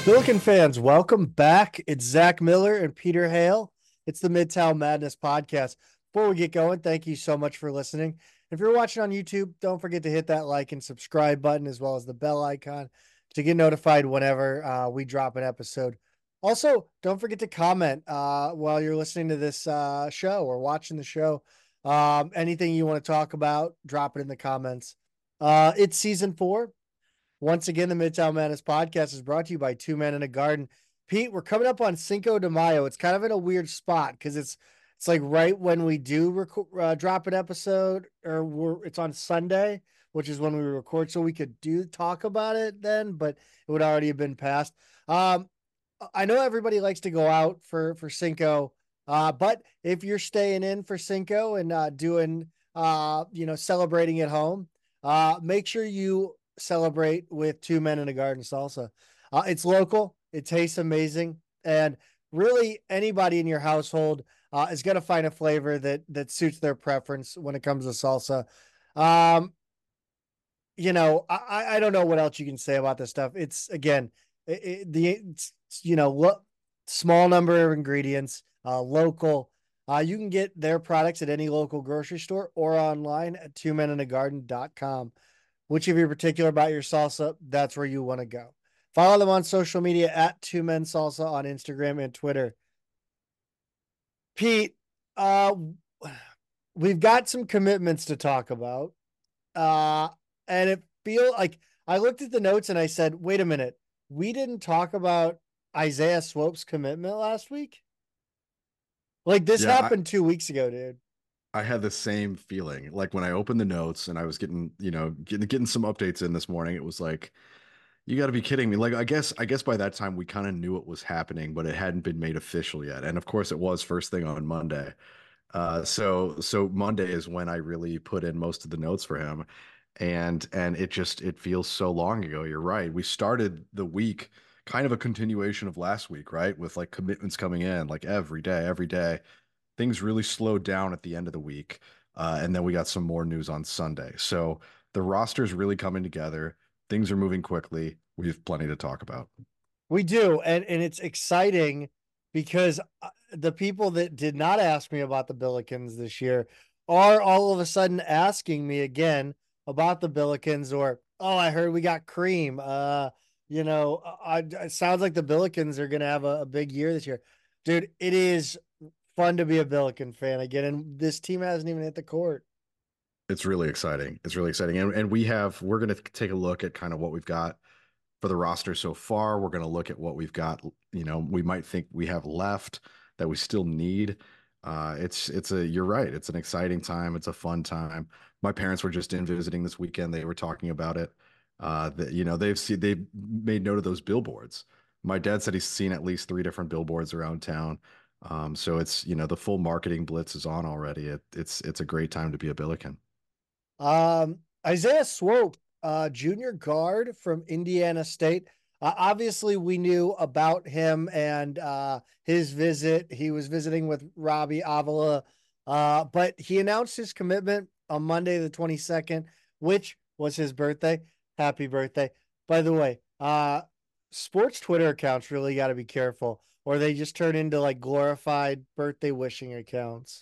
Billiken fans, welcome back. It's Zach Miller and Peter Hale. It's the Midtown Madness podcast. Before we get going, thank you so much for listening. If you're watching on YouTube, don't forget to hit that like and subscribe button as well as the bell icon to get notified whenever we drop an episode. Also, don't forget to comment while you're listening to this show or watching the show. Anything you want to talk about, drop it in the comments. It's season 4. Once again, the Midtown Madness podcast is brought to you by Two Men in a Garden. Pete, we're coming up on Cinco de Mayo. It's kind of in a weird spot because it's like right when we do drop an episode, or it's on Sunday, which is when we record, so we could talk about it then, but it would already have been passed. Um, I know everybody likes to go out for Cinco, but if you're staying in for Cinco and doing celebrating at home, make sure you celebrate with Two Men in a Garden salsa. It's local, it tastes amazing, and really anybody in your household is going to find a flavor that suits their preference when it comes to salsa. Um, I don't know what else you can say about this stuff. It's again, it's, small number of ingredients, local. You can get their products at any local grocery store or online at twomeninagarden.com. Which, if you're particular about your salsa, that's where you want to go. Follow them on social media at Two Men Salsa on Instagram and Twitter. Pete, uh, we've got some commitments to talk about. Uh, and it feel like I looked at the notes and I said, wait a minute, we didn't talk about Isaiah Swope's commitment last week. Like this Yeah, happened 2 weeks ago, dude. I had the same feeling. Like when I opened the notes and I was getting some updates in this morning, it was like, you got to be kidding me. Like I guess by that time we kind of knew it was happening, but it hadn't been made official yet. And of course it was first thing on Monday. So Monday is when I really put in most of the notes for him. And it feels so long ago. You're right. We started the week kind of a continuation of last week, right? With like commitments coming in like every day. Things really slowed down at the end of the week. And then we got some more news on Sunday. So the roster's really coming together. Things are moving quickly. We have plenty to talk about. We do, and it's exciting because the people that did not ask me about the Billikens this year are all of a sudden asking me again about the Billikens, or oh, I heard we got Cream. It sounds like the Billikens are going to have a big year this year, dude. It is fun to be a Billiken fan again, and this team hasn't even hit the court. It's really exciting. It's really exciting. And we're going to take a look at kind of what we've got for the roster so far. We're going to look at what we've got, we might think we have left that we still need. You're right. It's an exciting time. It's a fun time. My parents were just in visiting this weekend. They were talking about it. They've made note of those billboards. My dad said he's seen at least 3 different billboards around town. So the full marketing blitz is on already. It's a great time to be a Billiken. Isaiah Swope, junior guard from Indiana State. Obviously, we knew about him and his visit. He was visiting with Robbie Avila, but he announced his commitment on Monday, the 22nd, which was his birthday. Happy birthday. By the way, sports Twitter accounts really got to be careful, or they just turn into like glorified birthday wishing accounts.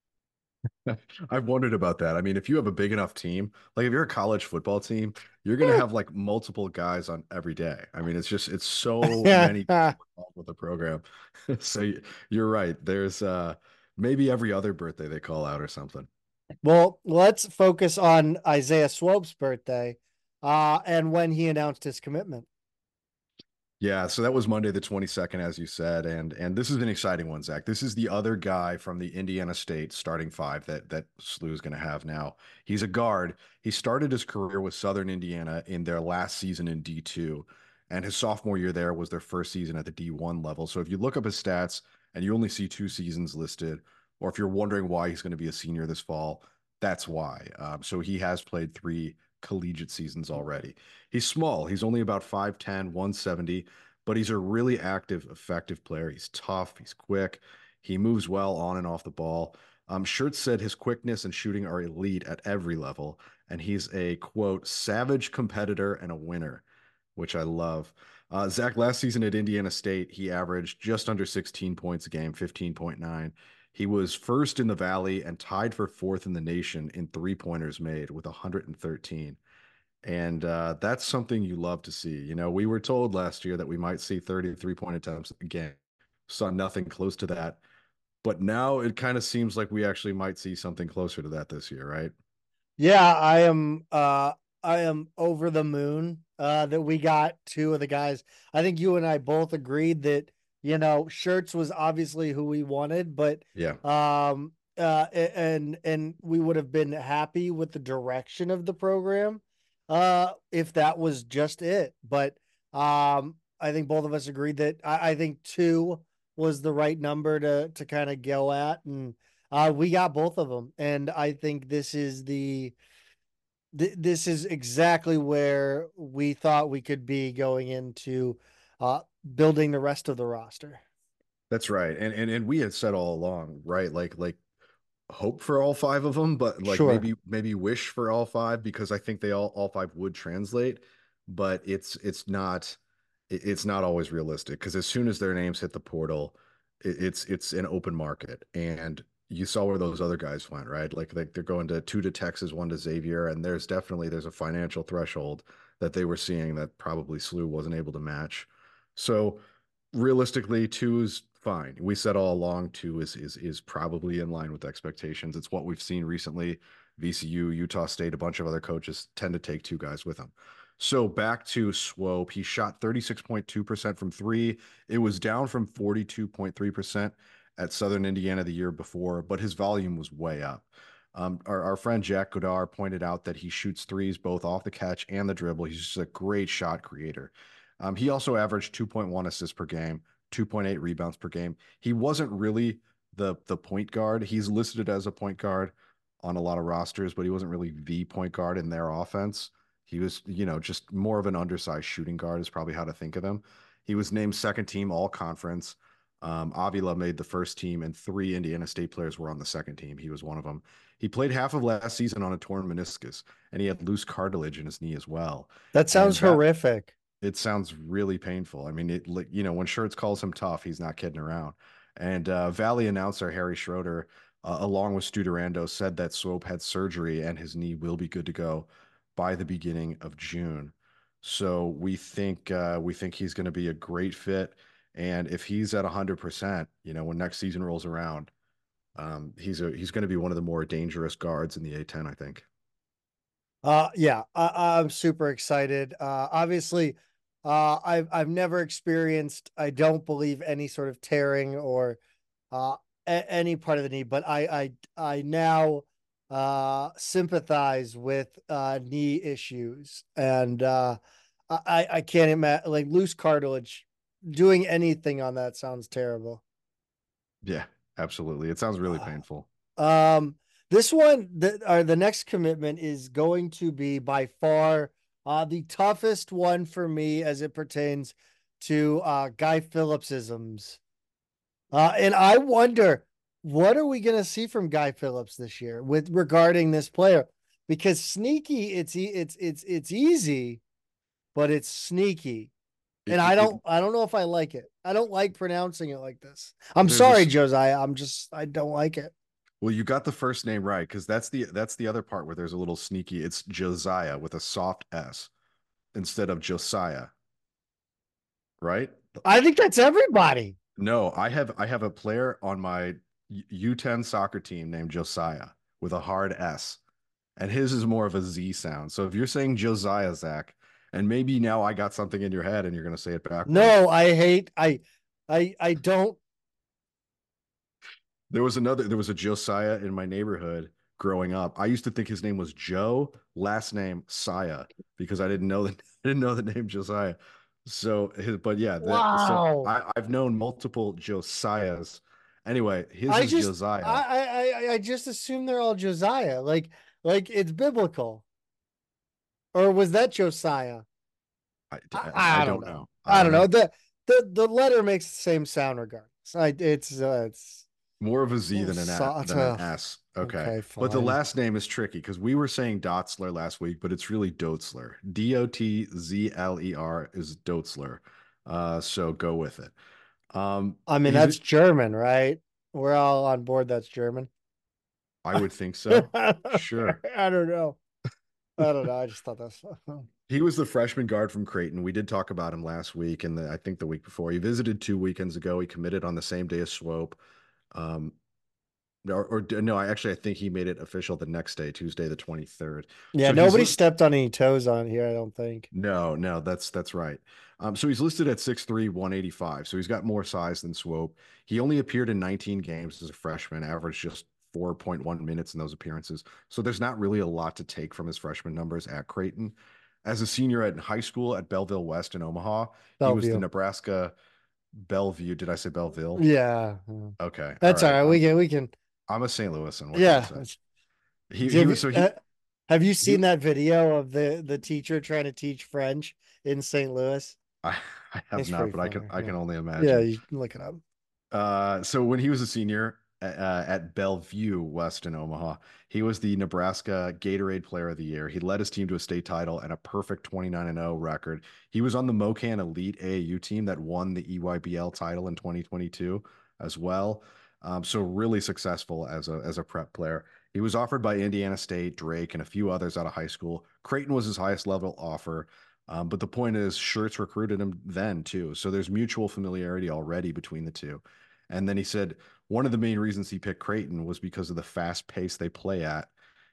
I've wondered about that. I mean, if you have a big enough team, like if you're a college football team, you're going to have like multiple guys on every day. I mean, it's so many people involved with the program. So you're right. There's maybe every other birthday they call out or something. Well, let's focus on Isaiah Swope's birthday and when he announced his commitment. Yeah, so that was Monday the 22nd, as you said, and this is an exciting one, Zach. This is the other guy from the Indiana State starting five that SLU is going to have now. He's a guard. He started his career with Southern Indiana in their last season in D2, and his sophomore year there was their first season at the D1 level. So if you look up his stats and you only see 2 seasons listed, or if you're wondering why he's going to be a senior this fall, that's why. So he has played 3 collegiate seasons already. He's small. He's only about 5'10", 170, but he's a really active, effective player. He's tough. He's quick. He moves well on and off the ball. Schertz said his quickness and shooting are elite at every level, and he's a, quote, savage competitor and a winner, which I love. Zach, last season at Indiana State, he averaged just under 16 points a game, 15.9. He was first in the Valley and tied for fourth in the nation in three-pointers made with 113. And that's something you love to see. You know, we were told last year that we might see 33-point attempts again. Saw nothing close to that. But now it kind of seems like we actually might see something closer to that this year, right? Yeah, I am over the moon that we got two of the guys. I think you and I both agreed that, Shirts was obviously who we wanted, but Yeah. and we would have been happy with the direction of the program if that was just it. But I think both of us agreed that I think two was the right number to kind of go at, and we got both of them, and I think this is exactly where we thought we could be going into uh, building the rest of the roster. That's right. And we had said all along, right? Like hope for all five of them, but like Sure. maybe wish for all five because I think they all five would translate, but it's not always realistic because as soon as their names hit the portal, it's an open market. And you saw where those other guys went, right? Like they're going to two to Texas, one to Xavier, and there's a financial threshold that they were seeing that probably SLU wasn't able to match. So realistically, two is fine. We said all along two is probably in line with expectations. It's what we've seen recently. VCU, Utah State, a bunch of other coaches tend to take two guys with them. So back to Swope, he shot 36.2% from three. It was down from 42.3% at Southern Indiana the year before, but his volume was way up. Our friend Jack Godard pointed out that he shoots threes both off the catch and the dribble. He's just a great shot creator. He also averaged 2.1 assists per game, 2.8 rebounds per game. He wasn't really the point guard. He's listed as a point guard on a lot of rosters, but he wasn't really the point guard in their offense. He was, just more of an undersized shooting guard is probably how to think of him. He was named second team all conference. Avila made the first team, and three Indiana State players were on the second team. He was one of them. He played half of last season on a torn meniscus, and he had loose cartilage in his knee as well. That sounds And that horrific. it sounds really painful. I mean, when Shirts calls him tough, he's not kidding around. And Valley announcer Harry Schroeder, along with Stu Durando, said that Swope had surgery and his knee will be good to go by the beginning of June. So we think he's going to be a great fit. And if he's at 100%, when next season rolls around, he's going to be one of the more dangerous guards in the A10, I think. Yeah, I'm super excited. Obviously, I've never experienced, I don't believe, any sort of tearing or uh any part of the knee, but I now sympathize with knee issues, and I can't imagine, like, loose cartilage. Doing anything on that sounds terrible. Yeah, absolutely. It sounds really Uh, painful. Um, this one, the next commitment is going to be by far the toughest one for me as it pertains to Guy Phillipsisms. And I wonder, what are we going to see from Guy Phillips this year with regarding this player? Because sneaky, it's easy, but it's sneaky. And It, it, it I don't know if I like it. I don't like pronouncing it like this. I'm there's sorry, this Josiah. I don't like it. Well, you got the first name right because that's the other part where there's a little sneaky. It's Josiah with a soft S instead of Josiah, right? I think that's everybody. No, I have a player on my U10 soccer team named Josiah with a hard S, and his is more of a Z sound. So if you're saying Josiah, Zach, and maybe now I got something in your head and you're gonna say it backwards. No, I hate I don't. There was a Josiah in my neighborhood growing up. I used to think his name was Joe, last name Saya, because I didn't know the name Josiah. But yeah, Wow. I've known multiple Josiahs. Anyway, his I is just Josiah. I just assume they're all Josiah. Like it's biblical. Or was that Josiah? I I don't don't know. know. I I don't don't know. know. The letter makes the same sound regardless. It's More of a Z oh, than than an S. Okay. okay, But the fine. last name is tricky because we were saying Dotzler last week, but it's really Dotzler. Dotzler is Dotzler. So go with it. I mean, He's that's German, right? We're all on board. That's German. I would think so. I Sure. don't know. I don't know. I just thought that's He was the freshman guard from Creighton. We did talk about him last week and I think the week before. He visited 2 weekends ago. He committed on the same day as Swope. Um, or no, I think he made it official the next day, Tuesday the 23rd. yeah. So he's Nobody listed. stepped on any toes on here. I don't think. No, no, that's right. So he's listed at 6'3", 185. So he's got more size than Swope. He only appeared in 19 games as a freshman, averaged just 4.1 minutes in those appearances. So there's not really a lot to take from his freshman numbers at Creighton. As a senior at high school at Belleville West in Omaha, he was the Bellevue. Nebraska Bellevue. Did I say Belleville? Yeah, Okay, all that's all right. right. We can. I'm a St. Louisan. What can I Yeah. say? He Have was you, so have you he seen that video of the teacher trying to teach French in St. Louis? I, I have It's not, pretty but funny. I Yeah, can only yeah. imagine. You can look it up. So when he was a senior at Bellevue West in Omaha, he was the Nebraska Gatorade Player of the Year. He led his team to a state title and a perfect 29-0 record. He was on the MoKan Elite AAU team that won the EYBL title in 2022 as well. So really successful as a prep player. He was offered by Indiana State, Drake, and a few others out of high school. Creighton was his highest level offer. But the point is, Schertz recruited him then too. So there's mutual familiarity already between the two. And then he said one of the main reasons he picked Creighton was because of the fast pace they play at.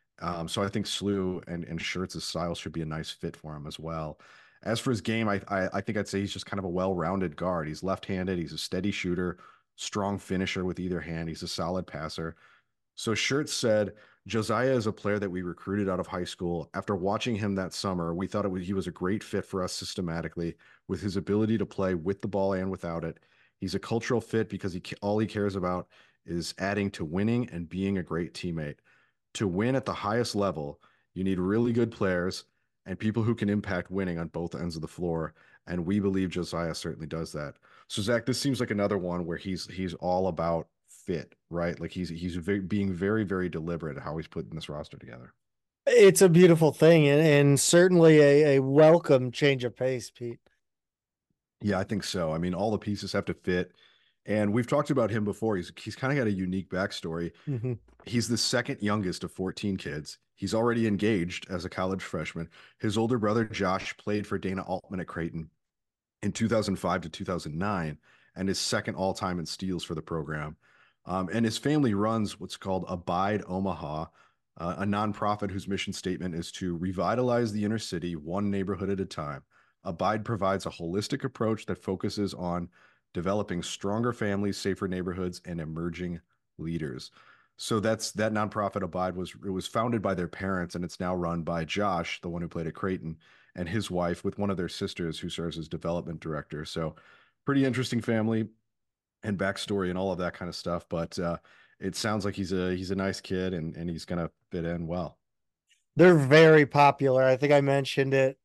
So I think Slew and Schertz's style should be a nice fit for him as well. As for his game, I think I'd say he's just kind of a well-rounded guard. He's left-handed. He's a steady shooter, strong finisher with either hand. He's a solid passer. So Schertz said, Josiah is a player that we recruited out of high school. After watching him that summer, we thought he was a great fit for us systematically with his ability to play with the ball and without it. He's a cultural fit because all he cares about is adding to winning and being a great teammate. To win at the highest level, you need really good players and people who can impact winning on both ends of the floor. And we believe Josiah certainly does that. So Zach, this seems like another one where he's all about fit, right? Like being very, very deliberate at how he's putting this roster together. It's a beautiful thing, and certainly a welcome change of pace, Pete. Yeah, I think so. I mean, all the pieces have to fit. And we've talked about him before. He's kind of got a unique backstory. Mm-hmm. He's the second youngest of 14 kids. He's already engaged as a college freshman. His older brother, Josh, played for Dana Altman at Creighton in 2005 to 2009 and is second all time in steals for the program. And his family runs what's called Abide Omaha, a nonprofit whose mission statement is to revitalize the inner city one neighborhood at a time. Abide provides a holistic approach that focuses on developing stronger families, safer neighborhoods, and emerging leaders. So that nonprofit Abide was founded by their parents, and it's now run by Josh, the one who played at Creighton, and his wife with one of their sisters who serves as development director. So pretty interesting family and backstory and all of that kind of stuff. But it sounds like he's a nice kid and he's gonna fit in well. They're very popular. I think I mentioned it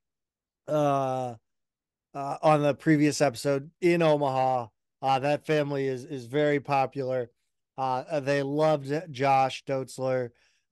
uh, on the previous episode in Omaha. That family is very popular. They loved Josh Dotzler,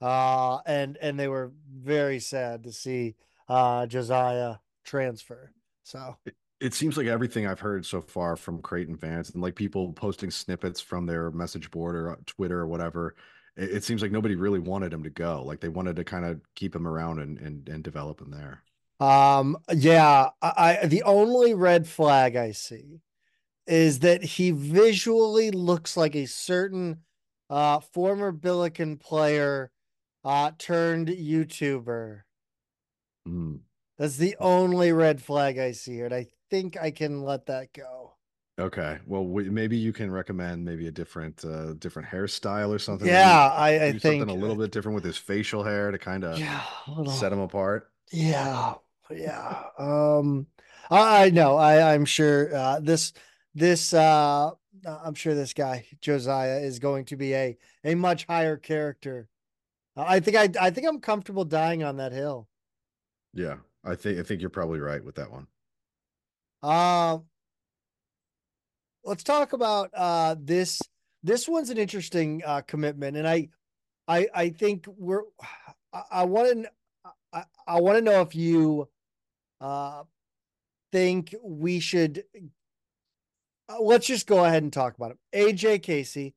and they were very sad to see Josiah transfer. So It seems like everything I've heard so far from Creighton fans and like people posting snippets from their message board or Twitter or whatever, it seems like nobody really wanted him to go. Like they wanted to kind of keep him around and develop him there. yeah, the only red flag I see is that he visually looks like a certain former Billiken player turned YouTuber. Mm. That's the only red flag I see here, and I think I can let that go. Okay. Well, maybe you can recommend maybe a different hairstyle or something. Maybe Yeah, I do something a think little bit different with his facial hair to kind of yeah, a little set him apart. yeah, yeah. I know. I'm sure this I'm sure this guy Josiah is going to be a much higher character. I think I'm comfortable dying on that hill. Yeah. I think you're probably right with that one. Um, let's talk about this. This one's an interesting commitment, and I think I want to I want to know if you uh think we should let's just go ahead and talk about him. AJ Casey,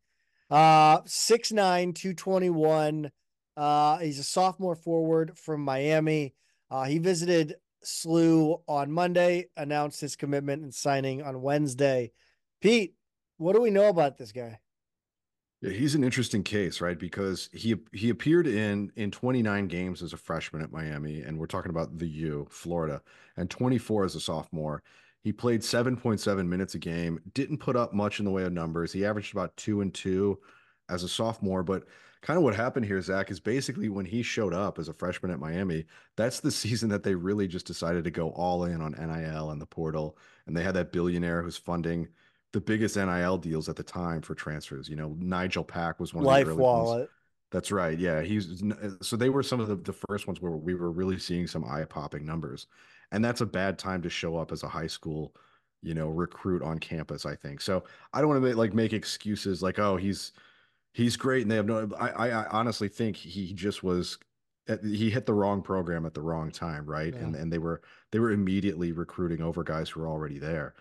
6'9", 221. He's a sophomore forward from Miami. He visited SLU on Monday, announced his commitment and signing on Wednesday. Pete, what do we know about this guy? Yeah, he's an interesting case, right? Because he appeared in 29 games as a freshman at Miami, and we're talking about the U, Florida, and 24 as a sophomore. He played 7.7 minutes a game, didn't put up much in the way of numbers. He averaged about 2 and 2 as a sophomore, but kind of what happened here, Zach, is basically when he showed up as a freshman at Miami, that's the season that they really just decided to go all in on NIL and the portal. And they had that billionaire who's funding the biggest NIL deals at the time for transfers. You know, Nigel Pack was one of the Life early ones. wallet. That's right. Yeah, so they were some of the first ones where we were really seeing some eye-popping numbers. And that's a bad time to show up as a high school, recruit on campus, I think. So I don't want to make excuses like, oh, he's great and they have no I honestly think he just was he hit the wrong program at the wrong time, right? Yeah. And they were immediately recruiting over guys who were already there.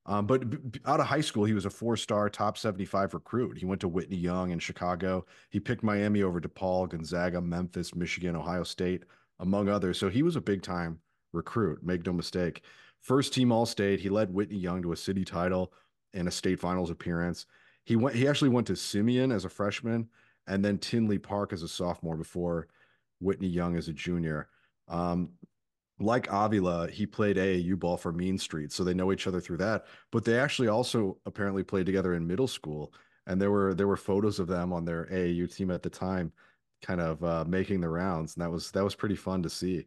But out of high school, he was a four-star top 75 recruit. He went to Whitney Young in Chicago. He picked Miami over DePaul, Gonzaga, Memphis, Michigan, Ohio State, among others. So he was a big-time recruit, make no mistake. First team All-State. He led Whitney Young to a city title and a state finals appearance. He actually went to Simeon as a freshman and then Tinley Park as a sophomore before Whitney Young as a junior. Um, like Avila, he played AAU ball for Mean Street, so they know each other through that. But they actually also apparently played together in middle school, and there were photos of them on their AAU team at the time, kind of making the rounds, and that was pretty fun to see.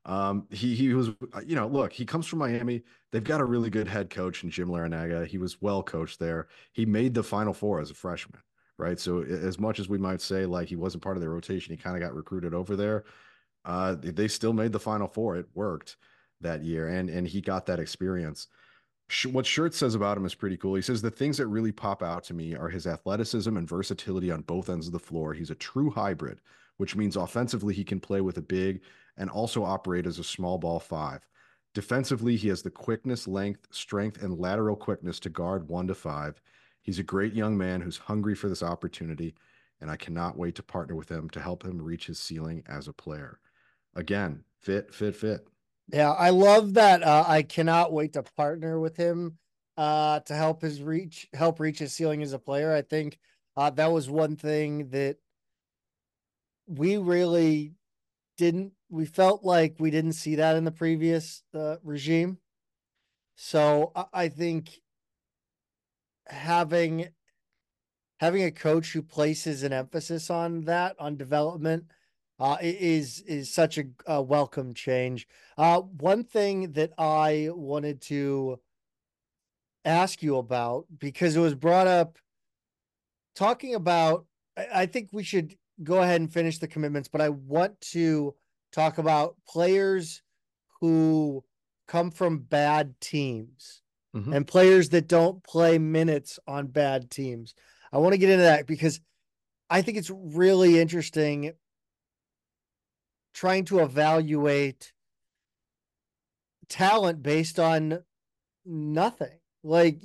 He was, look, he comes from Miami. They've got a really good head coach in Jim Larinaga. He was well coached there. He made the Final Four as a freshman, right? So as much as we might say like he wasn't part of their rotation, he kind of got recruited over there. They still made the Final Four. It worked that year, and he got that experience. What Shirt says about him is pretty cool. He says the things that really pop out to me are his athleticism and versatility on both ends of the floor. He's a true hybrid, which means offensively he can play with a big and also operate as a small ball five. Defensively, he has the quickness, length, strength, and lateral quickness to guard 1 to 5. He's a great young man who's hungry for this opportunity, and I cannot wait to partner with him to help him reach his ceiling as a player. Again, fit, fit, fit. Yeah, I love that. I cannot wait to partner with him to help reach his ceiling as a player. I think that was one thing that we really didn't. We felt like we didn't see that in the previous regime. So I think having having a coach who places an emphasis on that, on development, is such a welcome change. One thing that I wanted to ask you about, because it was brought up talking about, I think we should go ahead and finish the commitments, but I want to talk about players who come from bad teams Mhm. and players that don't play minutes on bad teams. I want to get into that because I think it's really interesting trying to evaluate talent based on nothing. Like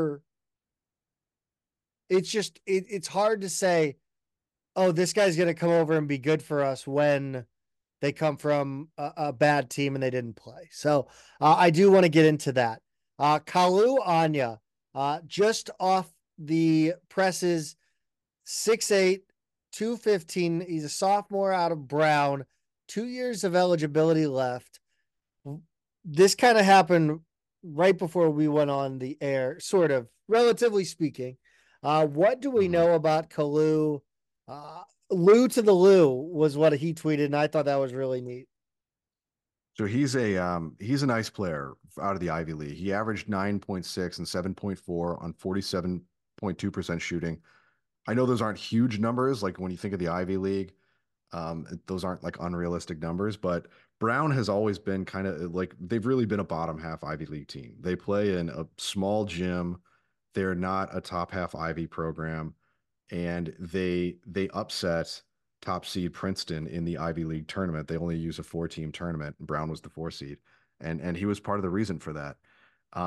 it's hard to say, oh, this guy's going to come over and be good for us when they come from a bad team and they didn't play. So I do want to get into that. Kalu Anya, just off the presses, 6'8", 215. He's a sophomore out of Brown, 2 years of eligibility left. This kind of happened right before we went on the air, sort of, relatively speaking. What do we Mhm. know about Kalu? Lou to the Lou was what he tweeted, and I thought that was really neat. So he's a nice player out of the Ivy League. He averaged 9.6 and 7.4 on 47.2% shooting. I know those aren't huge numbers, like when you think of the Ivy League, those aren't like unrealistic numbers, but Brown has always been kind of like they've really been a bottom half Ivy League team. They play in a small gym. They're not a top half Ivy program, and they upset top seed Princeton in the Ivy League tournament. They only use a 4-team tournament, and Brown was the 4 seed, and he was part of the reason for that.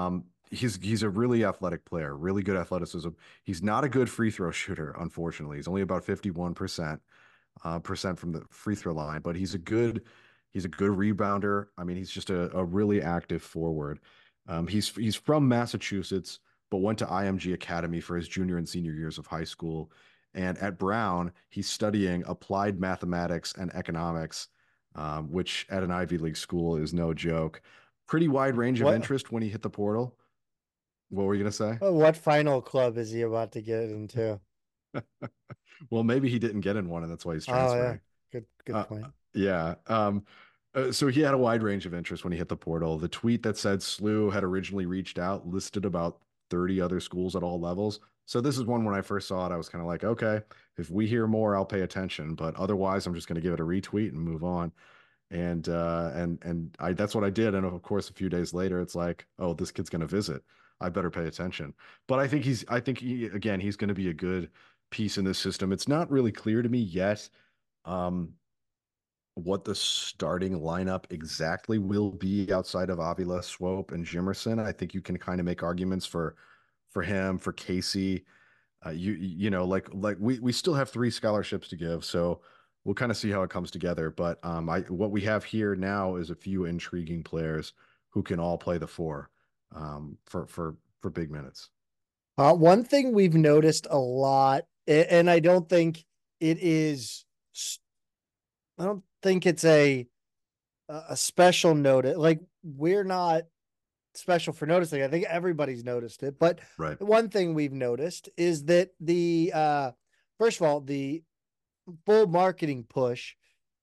he's a really athletic player, really good athleticism. He's not a good free throw shooter, unfortunately. He's only about 51% percent from the free throw line, but he's a good rebounder. I mean, he's just a really active forward. He's from Massachusetts, but went to IMG Academy for his junior and senior years of high school. And at Brown, he's studying applied mathematics and economics, which at an Ivy League school is no joke. Pretty wide range of What interest when he hit the portal. What were you gonna say? what final club is he about to get into? Well, maybe he didn't get in one, and that's why he's Oh yeah, transferring. good Uh, point. yeah. So he had a wide range of interest when he hit the portal. The tweet that said SLU had originally reached out listed about 30 other schools at all levels. So this is one when I first saw it, I was kind of like, okay, if we hear more, I'll pay attention. But otherwise, I'm just going to give it a retweet and move on. And I that's what I did. And of course, a few days later, it's like, oh, this kid's going to visit. I better pay attention. But I think again, he's going to be a good piece in this system. It's not really clear to me yet. Um, what the starting lineup exactly will be outside of Avila, Swope, and Jimerson. I think you can kind of make arguments for him, for Casey. You know, like we still have three scholarships to give, so we'll kind of see how it comes together. But I what we have here now is a few intriguing players who can all play the four for big minutes. One thing we've noticed a lot, and I don't think it is, I don't think it's a special note. Like we're not special for noticing. I think everybody's noticed it. But Right. one thing we've noticed is that the first of all, the full marketing push,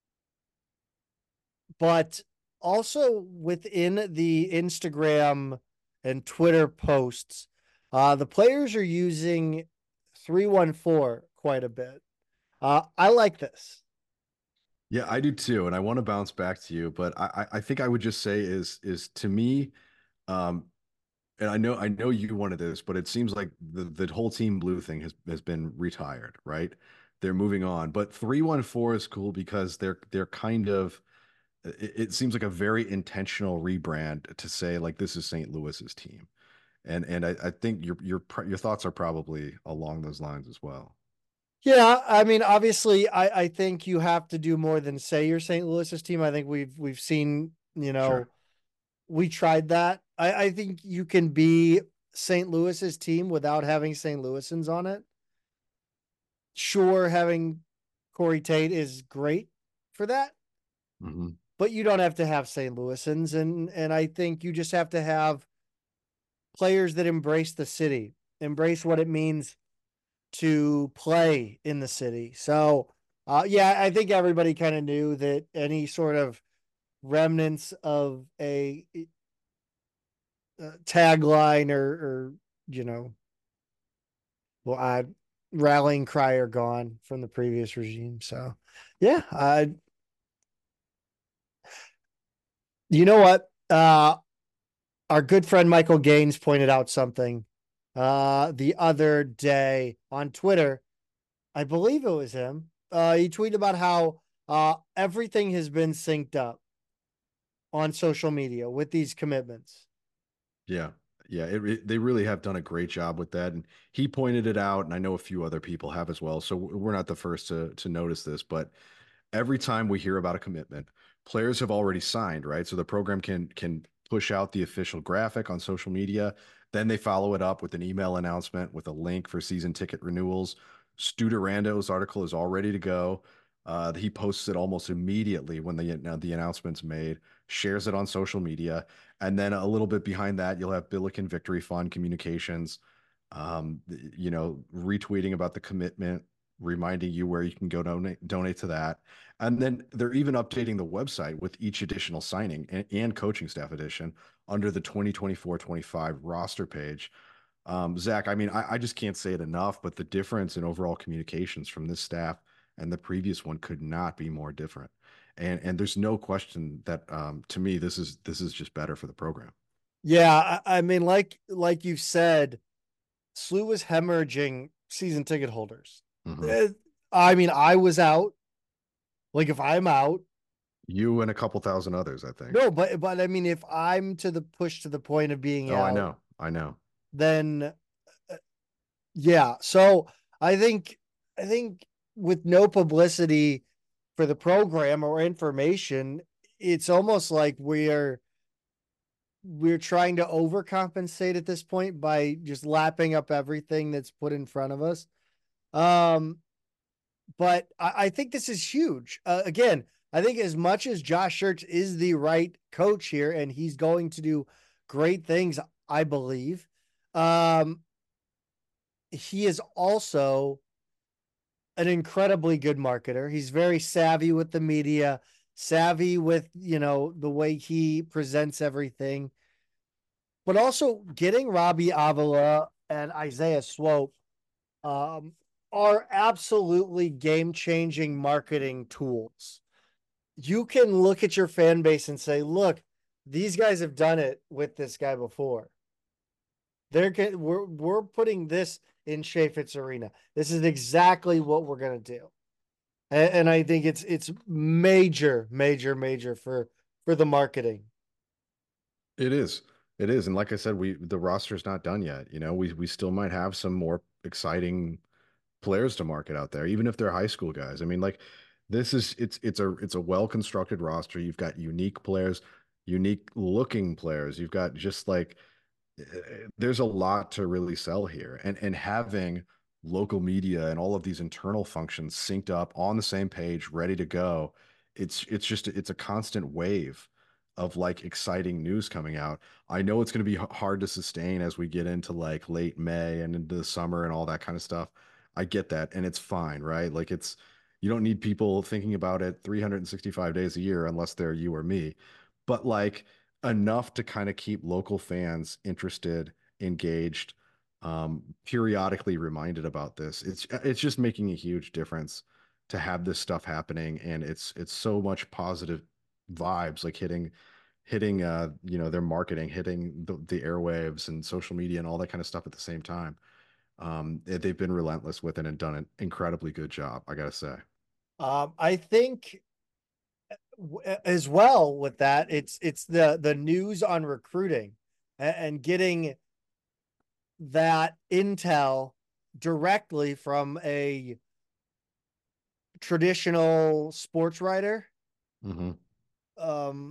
but also within the Instagram and Twitter posts, the players are using 314 quite a bit. I like this. Yeah, I do too, and I want to bounce back to you, but I think I would just say is to me, um, and I know you wanted this, but it seems like the whole Team Blue thing has been retired, right? They're moving on, but 314 is cool because they're kind of it seems like a very intentional rebrand to say like this is St. Louis's team, and I think your thoughts are probably along those lines as well. Yeah, I mean, obviously, I think you have to do more than say you're St. Louis's team. I think we've seen, Sure. we tried that. I think you can be St. Louis's team without having St. Louisans on it. Sure, having Corey Tate is great for that, Hmm. but you don't have to have St. Louisans, and I think you just have to have players that embrace the city, embrace what it means to play in the city. So, yeah, I think everybody kind of knew that any sort of remnants of a tagline or you know, well, I rallying cry are gone from the previous regime. So, yeah, you know what? Our good friend Michael Gaines pointed out something the other day on Twitter. I believe it was him. He tweeted about how everything has been synced up on social media with these commitments. Yeah. Yeah, they really have done a great job with that, and he pointed it out, and I know a few other people have as well. So we're not the first to notice this, but every time we hear about a commitment, players have already signed, right? So the program can push out the official graphic on social media. Then they follow it up with an email announcement with a link for season ticket renewals. Stu Durando's article is all ready to go. He posts it almost immediately when the announcement's made, shares it on social media, and then a little bit behind that, you'll have Billiken Victory Fund Communications, retweeting about the commitment, reminding you where you can go donate to that. And then they're even updating the website with each additional signing and coaching staff addition under the 2024-25 roster page. Zach, I mean, I just can't say it enough, but the difference in overall communications from this staff and the previous one could not be more different. And there's no question that to me this is just better for the program. Yeah, I mean, like you said, SLU was hemorrhaging season ticket holders. Hmm. Eh, I mean, I was out. Like if I'm out, You and a couple thousand others, I think. no, but I mean, if I'm to the push to the point of being Oh, I out, know. I know. then yeah. So I think I think with no publicity for the program or information, it's almost like we're trying to overcompensate at this point by just lapping up everything that's put in front of us. Um, but I think this is huge. Again, I think as much as Josh Schertz is the right coach here and he's going to do great things, I believe, um, he is also an incredibly good marketer. He's very savvy with the media, savvy with, the way he presents everything, but also getting Robbie Avila and Isaiah Swope um, are absolutely game changing marketing tools. You can look at your fan base and say, look, these guys have done it with this guy before. We're putting this in Chaifetz Arena. This is exactly what we're gonna do, and I think it's major, major, major for the marketing. It is. It is. And like I said, the roster's not done yet. We still might have some more exciting players to market out there, even if they're high school guys. I mean, like it's a well-constructed roster. You've got unique players, unique looking players. You've got just like there's a lot to really sell here. And having local media and all of these internal functions synced up on the same page, ready to go, it's a constant wave of like exciting news coming out. I know it's going to be hard to sustain as we get into like late May and into the summer and all that kind of stuff. I get that, and it's fine, right? Like it's you don't need people thinking about it 365 days a year unless they're you or me. But like enough to kind of keep local fans interested, engaged, periodically reminded about this. It's just making a huge difference to have this stuff happening, and it's so much positive vibes, like hitting their marketing, hitting the airwaves and social media and all that kind of stuff at the same time. They've been relentless with it and done an incredibly good job, I gotta say. I think as well with that, it's the news on recruiting and getting that intel directly from a traditional sports writer. Hmm. Um,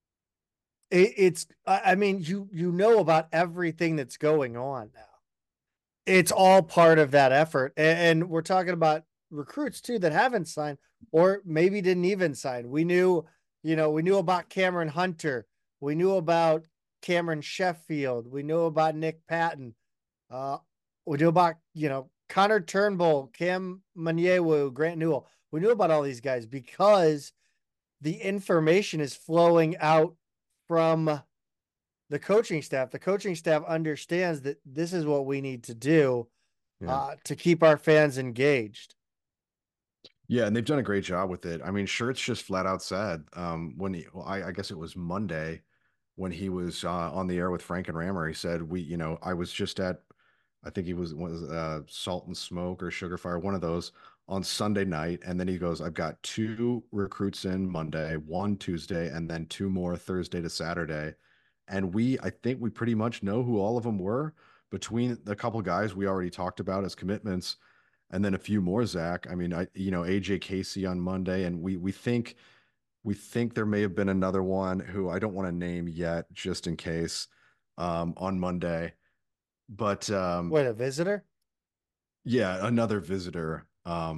it's I mean you know about everything that's going on now. It's all part of that effort, and we're talking about recruits too that haven't signed or maybe didn't even sign. We knew about Cameron Hunter, we knew about Cameron Sheffield, we knew about Nick Patton, uh, we knew about Connor Turnbull, Cam Manyewu, Grant Newell. We knew about all these guys because the information is flowing out from the coaching staff. The coaching staff understands that this is what we need to do Yeah. to keep our fans engaged. Yeah, and they've done a great job with it. I mean, Shirts just flat out said I guess it was Monday when he was on the air with Frank and Rammer. He said, I was just at, I think he was Salt and Smoke or Sugar Fire, one of those on Sunday night. And then he goes, I've got two recruits in Monday, one Tuesday, and then two more Thursday to Saturday. And I think we pretty much know who all of them were between the couple guys we already talked about as commitments and then a few more, Zach. I mean, AJ Casey on Monday, and we think there may have been another one who I don't want to name yet, just in case, on Monday. But Wait, a visitor? yeah, another visitor,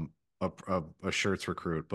a shirts recruit,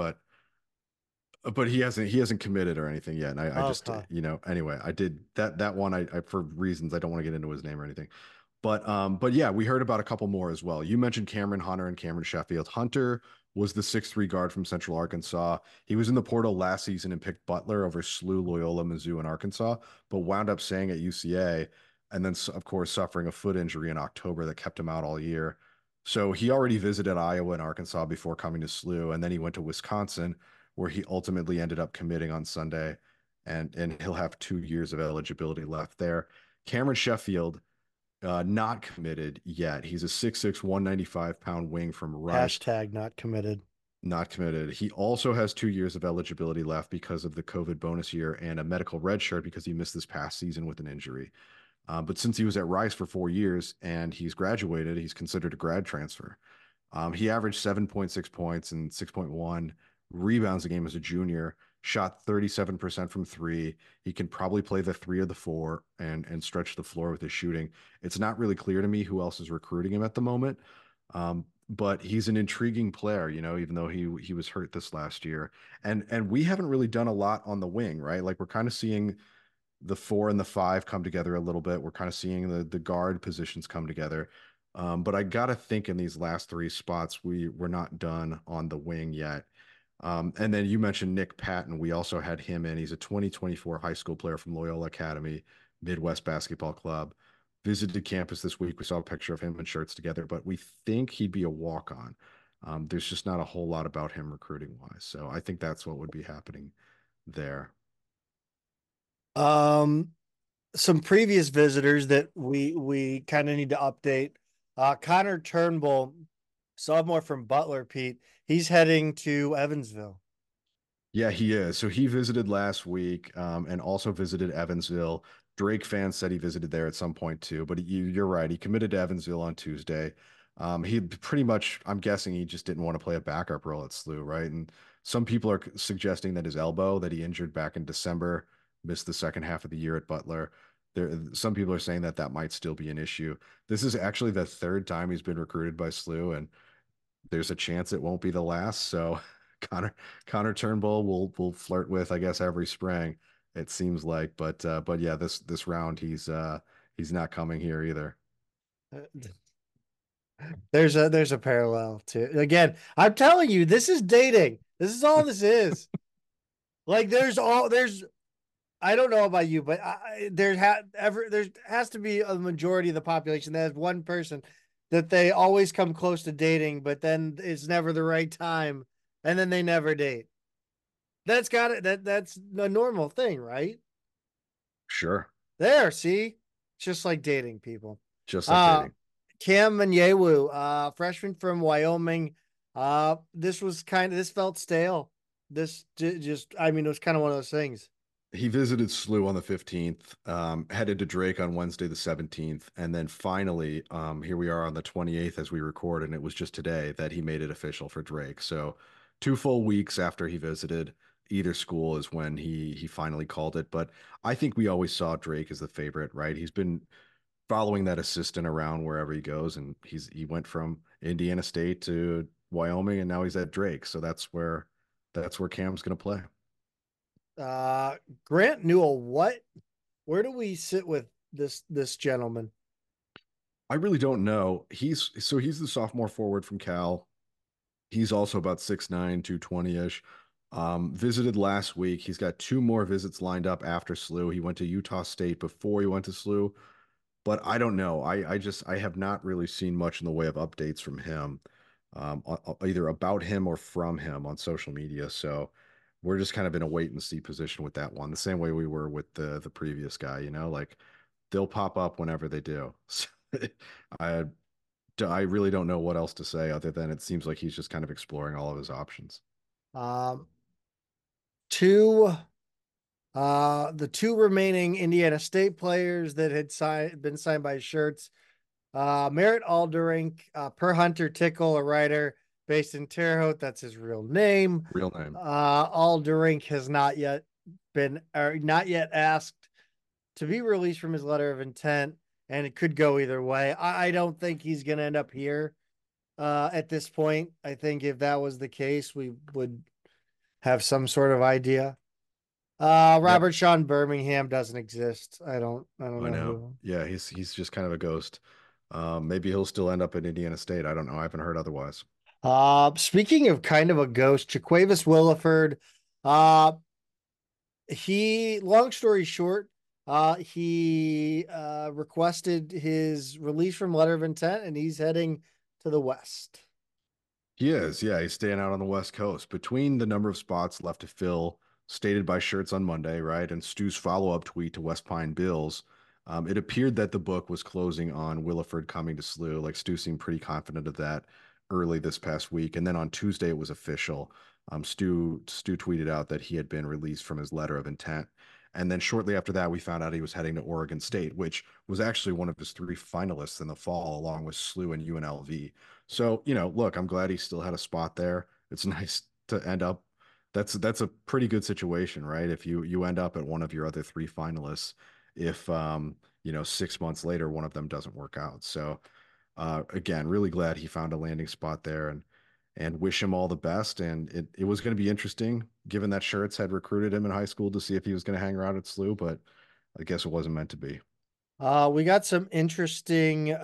but he hasn't committed or anything yet. And I just Okay. anyway, I did that one. I for reasons I don't want to get into his name or anything. But yeah, we heard about a couple more as well. You mentioned Cameron Hunter and Cameron Sheffield. Hunter was the 6'3" guard from Central Arkansas. He was in the portal last season and picked Butler over SLU, Loyola, Mizzou, and Arkansas, but wound up staying at UCA, and then of course suffering a foot injury in October that kept him out all year. So he already visited Iowa and Arkansas before coming to SLU, and then he went to Wisconsin, where he ultimately ended up committing on Sunday, and he'll have 2 years of eligibility left there. Cameron Sheffield, not committed yet. He's a 6'6", 195-pound wing from Rice, Hashtag not committed. not committed. He also has 2 years of eligibility left because of the COVID bonus year and a medical red shirt because he missed this past season with an injury. But since he was at Rice for 4 years and he's graduated, he's considered a grad transfer. He averaged 7.6 points and 6.1 rebounds a game as a junior, shot 37% from three. He can probably play the three or the four and stretch the floor with his shooting. It's not really clear to me who else is recruiting him at the moment. But he's an intriguing player, even though he was hurt this last year. And we haven't really done a lot on the wing, right? Like we're kind of seeing the four and the five come together a little bit. We're kind of seeing the guard positions come together. But I gotta think in these last three spots, we're not done on the wing yet. And then you mentioned Nick Patton. We also had him in. He's a 2024 high school player from Loyola Academy, Midwest Basketball Club. Visited campus this week. We saw a picture of him in shirts together, but we think he'd be a walk-on. There's just not a whole lot about him recruiting wise. So I think that's what would be happening there. Um, some previous visitors that we kind of need to update. Connor Turnbull, sophomore from Butler, Pete. He's heading to Evansville. Yeah, he is. So he visited last week, and also visited Evansville. Drake fans said he visited there at some point too, but you're right. He committed to Evansville on Tuesday. He pretty much, I'm guessing he just didn't want to play a backup role at SLU, right? And some people are suggesting that his elbow that he injured back in December missed the second half of the year at Butler. Some people are saying that that might still be an issue. This is actually the third time he's been recruited by SLU, and there's a chance it won't be the last. So Connor Connor Turnbull will flirt with, I guess, every spring, it seems like. But yeah, this round he's not coming here either. There's a parallel to again. I'm telling you, this is dating. This is all this is. Like there's I don't know about you, but there has to be a majority of the population that has one person that they always come close to dating, but then it's never the right time, and then they never date. That's got it. That's a normal thing, right? Sure. There, see, just like dating people. Just like Uh dating. Cam Manyewu, freshman from Wyoming. This felt stale. Just, I mean, it was kind of one of those things. He visited SLU on the 15th, headed to Drake on Wednesday the 17th, and then finally, here we are on the 28th as we record, and it was just today that he made it official for Drake. So 2 full weeks after he visited either school is when he finally called it. But I think we always saw Drake as the favorite, right? He's been following that assistant around wherever he goes, and he went from Indiana State to Wyoming, and now he's at Drake. So that's where Cam's gonna play. Uh, Grant Newell, what? Where do we sit with this gentleman? I really don't know. He's the sophomore forward from Cal. He's also about 6'9", 220-ish. Visited last week. He's got two more visits lined up after SLU. He went to Utah State before he went to SLU, but I don't know. I have not really seen much in the way of updates from him, either about him or from him on social media. So we're just kind of in a wait and see position with that one, the same way we were with the previous guy, like they'll pop up whenever they do. I I really don't know what else to say other than it seems like he's just kind of exploring all of his options. Um, two the two remaining Indiana State players that had been signed by Shirts. Merritt Alderink, per Hunter Tickle, a writer based in Terre Haute. That's his real name. Real name. Alderink has not yet asked to be released from his letter of intent, and it could go either way. I don't think he's going to end up here at this point. I think if that was the case, we would have some sort of idea. Yep, Robert Sean Birmingham doesn't exist. I don't I know know. who. Yeah, he's just kind of a ghost. Maybe he'll still end up at Indiana State. I don't know. I haven't heard otherwise. Speaking of kind of a ghost, Jaquavis Williford, uh, long story short, he requested his release from letter of intent, and he's heading to the West. He is, yeah. He's staying out on the West Coast. Between the number of spots left to fill, stated by Shirts on Monday, right, and Stu's follow-up tweet to West Pine Bills, it appeared that the book was closing on Williford coming to SLU. Like Stu seemed pretty confident of that early this past week, and then on Tuesday it was official. Stu tweeted out that he had been released from his letter of intent, And then shortly after that, we found out he was heading to Oregon State, which was actually one of his three finalists in the fall, along with SLU and UNLV. So, look, I'm glad he still had a spot there. It's nice to end up. That's a pretty good situation, right? If you end up at one of your other three finalists, if 6 months later one of them doesn't work out. So again, really glad he found a landing spot there, and wish him all the best. And it was going to be interesting, given that Schertz had recruited him in high school, to see if he was going to hang around at SLU, but I guess it wasn't meant to be. We got some interesting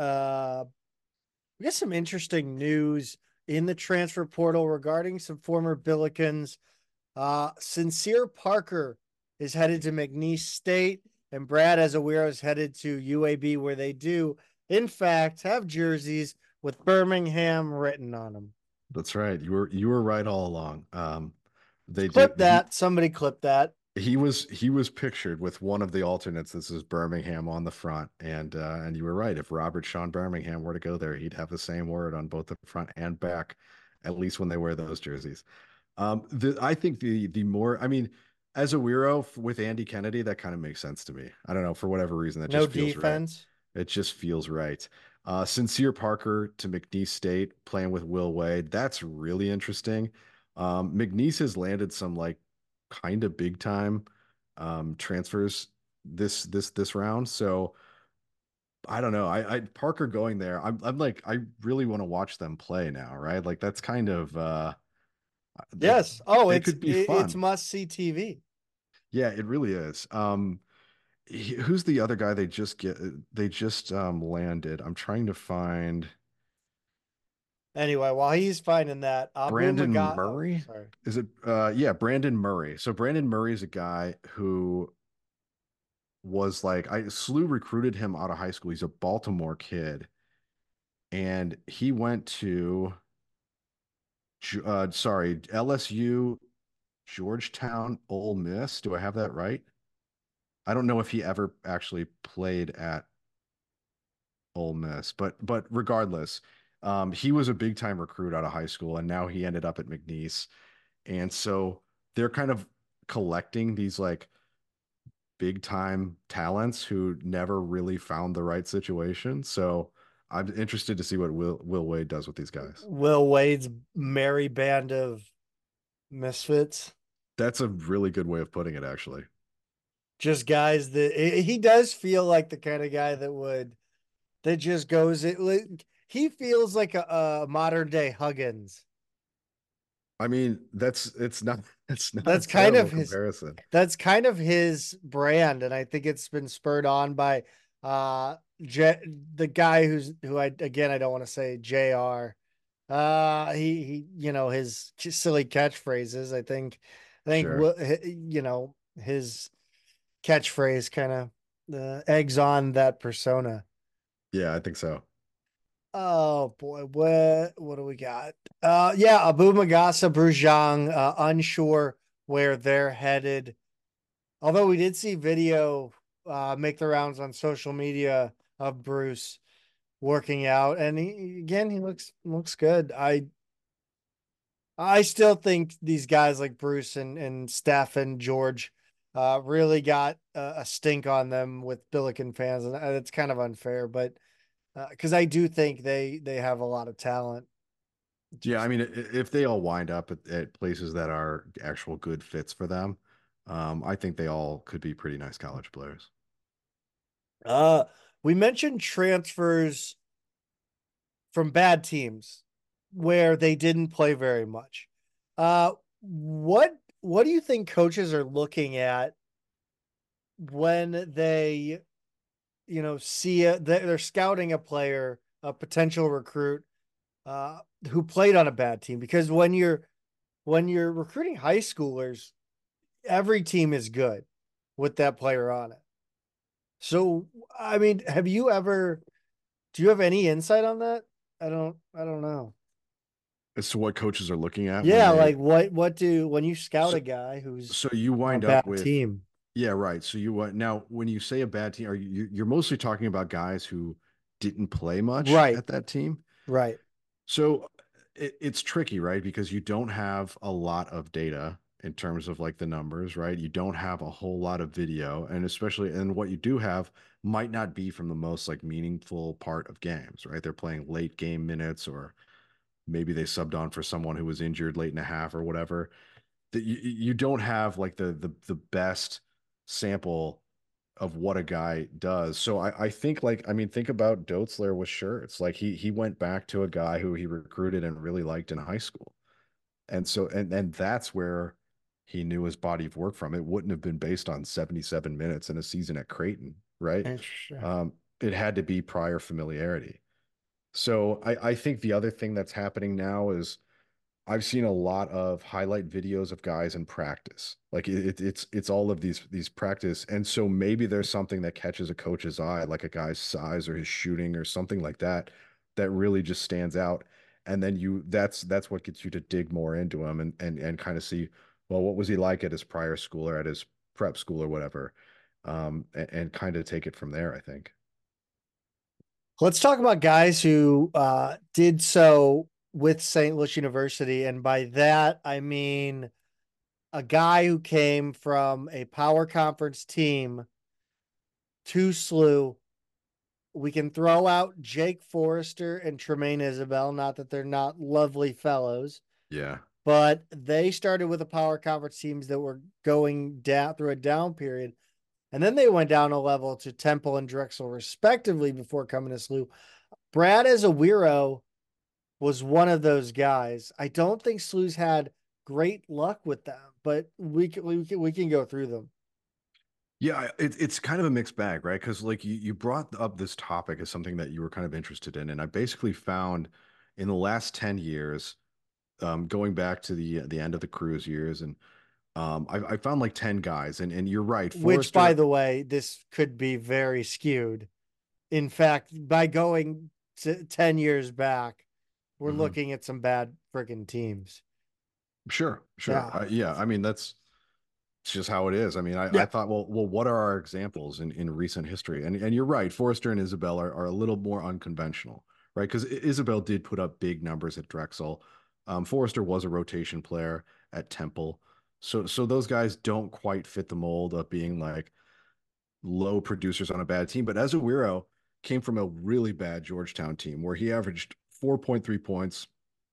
news in the transfer portal regarding some former Billikens. Sincere Parker is headed to McNeese State, and Brad Azuero is headed to UAB, where they do, in fact, have jerseys with Birmingham written on them. That's right. You were right all along. They do. Clip that. Somebody clip that. He was pictured with one of the alternates. This is Birmingham on the front, and you were right. If Robert Sean Birmingham were to go there, he'd have the same word on both the front and back, at least when they wear those jerseys. I think the more, I mean, as a Weiro with Andy Kennedy, that kind of makes sense to me. I don't know, for whatever reason, that No just feels right. defense. It just feels right. Sincere Parker to McNeese State playing with Will Wade. That's really interesting. McNeese has landed some like kind of big time transfers this round. So I don't know. I Parker going there. I'm like, I really want to watch them play now, right? Like that's kind of that Yes. Oh, it could be it's fun. must see TV. Yeah, it really is. Who's the other guy they just landed? I'm trying to find Anyway, while he's finding that, Abu Brandon Maga. Oh, Murray. sorry. Is it yeah, Brandon Murray. So Brandon Murray is a guy who was like I SLU recruited him out of high school. He's a Baltimore kid, and he went to sorry, LSU, Georgetown, Ole Miss. Do I have that right? I don't know if he ever actually played at Ole Miss, but regardless, he was a big time recruit out of high school, and now he ended up at McNeese, and so they're kind of collecting these like big time talents who never really found the right situation. So I'm interested to see what Will Wade does with these guys. Will Wade's merry band of misfits. That's a really good way of putting it, actually. Just guys that he does feel like the kind of guy that just goes it. He feels like a modern day Huggins. I mean, it's not a That's kind terrible of his comparison. that's kind of his brand, and I think it's been spurred on by J, the guy who I don't want to say JR. He his silly catchphrases. I think Sure. his catchphrase kind of eggs on that persona. Yeah, I think so. Oh boy, what do we got? Yeah, Abu Magasa Brujang, unsure where they're headed. Although we did see video make the rounds on social media of Bruce working out, and he looks good. I still think these guys like Bruce and Steph and George really got a stink on them with Billiken fans, and it's kind of unfair, but because I do think they have a lot of talent. Yeah, I Just mean, if they all wind up at places that are actual good fits for them, I think they all could be pretty nice college players. uh, we mentioned transfers from bad teams where they didn't play very much. What do you think coaches are looking at when they see they're scouting a player, a potential recruit who played on a bad team? Because when you're recruiting high schoolers, every team is good with that player on it. So, I mean, do you have any insight on that? I don't know. As to what coaches are looking at when Yeah, they like when you scout so a guy who's so you on a wind up bad with team? yeah, right. So you what now when you say a bad team, you're mostly talking about guys who didn't play much Right, at that team. right. So it's tricky, right? Because you don't have a lot of data. in terms of like the numbers, right? You don't have a whole lot of video, and especially and what you do have might not be from the most like meaningful part of games, right? They're playing late game minutes, or maybe they subbed on for someone who was injured late in a half or whatever. That you don't have like the best sample of what a guy does. So I think like I mean think about Dotzler with shirts. Like he went back to a guy who he recruited and really liked in high school. And so and that's where he knew his body of work from. It wouldn't have been based on 77 minutes in a season at Creighton, right? Interesting. It had to be prior familiarity. So I think the other thing that's happening now is I've seen a lot of highlight videos of guys in practice. Like it's all of these practice, and so maybe there's something that catches a coach's eye, like a guy's size or his shooting or something like that, that really just stands out. And then that's what gets you to dig more into him and kind of see, well, what was he like at his prior school or at his prep school or whatever, and kind of take it from there, I think. Let's talk about guys who did so with St. Louis University. And by that, I mean a guy who came from a power conference team to SLU. We can throw out Jake Forrester and Tremaine Isabel. Not that they're not lovely fellows, Yeah. but they started with a power conference teams that were going down through a down period. And then they went down a level to Temple and Drexel, respectively, before coming to SLU. Brad Azawiro was one of those guys. I don't think SLU's had great luck with them, but we can go through them. Yeah, it's kind of a mixed bag, right? Because like you brought up this topic as something that you were kind of interested in, and I basically found in the last 10 years, going back to the end of the Cruise years, and I found like 10 guys, and you're right, Which, by Forrester. the way, this could be very skewed. In fact, by going to 10 years back, we're Mhm. looking at some bad freaking teams. Sure, sure, Yeah. yeah. I mean that's it's just how it is. I mean, I Yeah. thought, well, what are our examples in recent history? And you're right, Forrester and Isabel are a little more unconventional, right? Because Isabel did put up big numbers at Drexel. Forrester was a rotation player at Temple. So those guys don't quite fit the mold of being like low producers on a bad team. But Ezewiro came from a really bad Georgetown team where he averaged 4.3 points,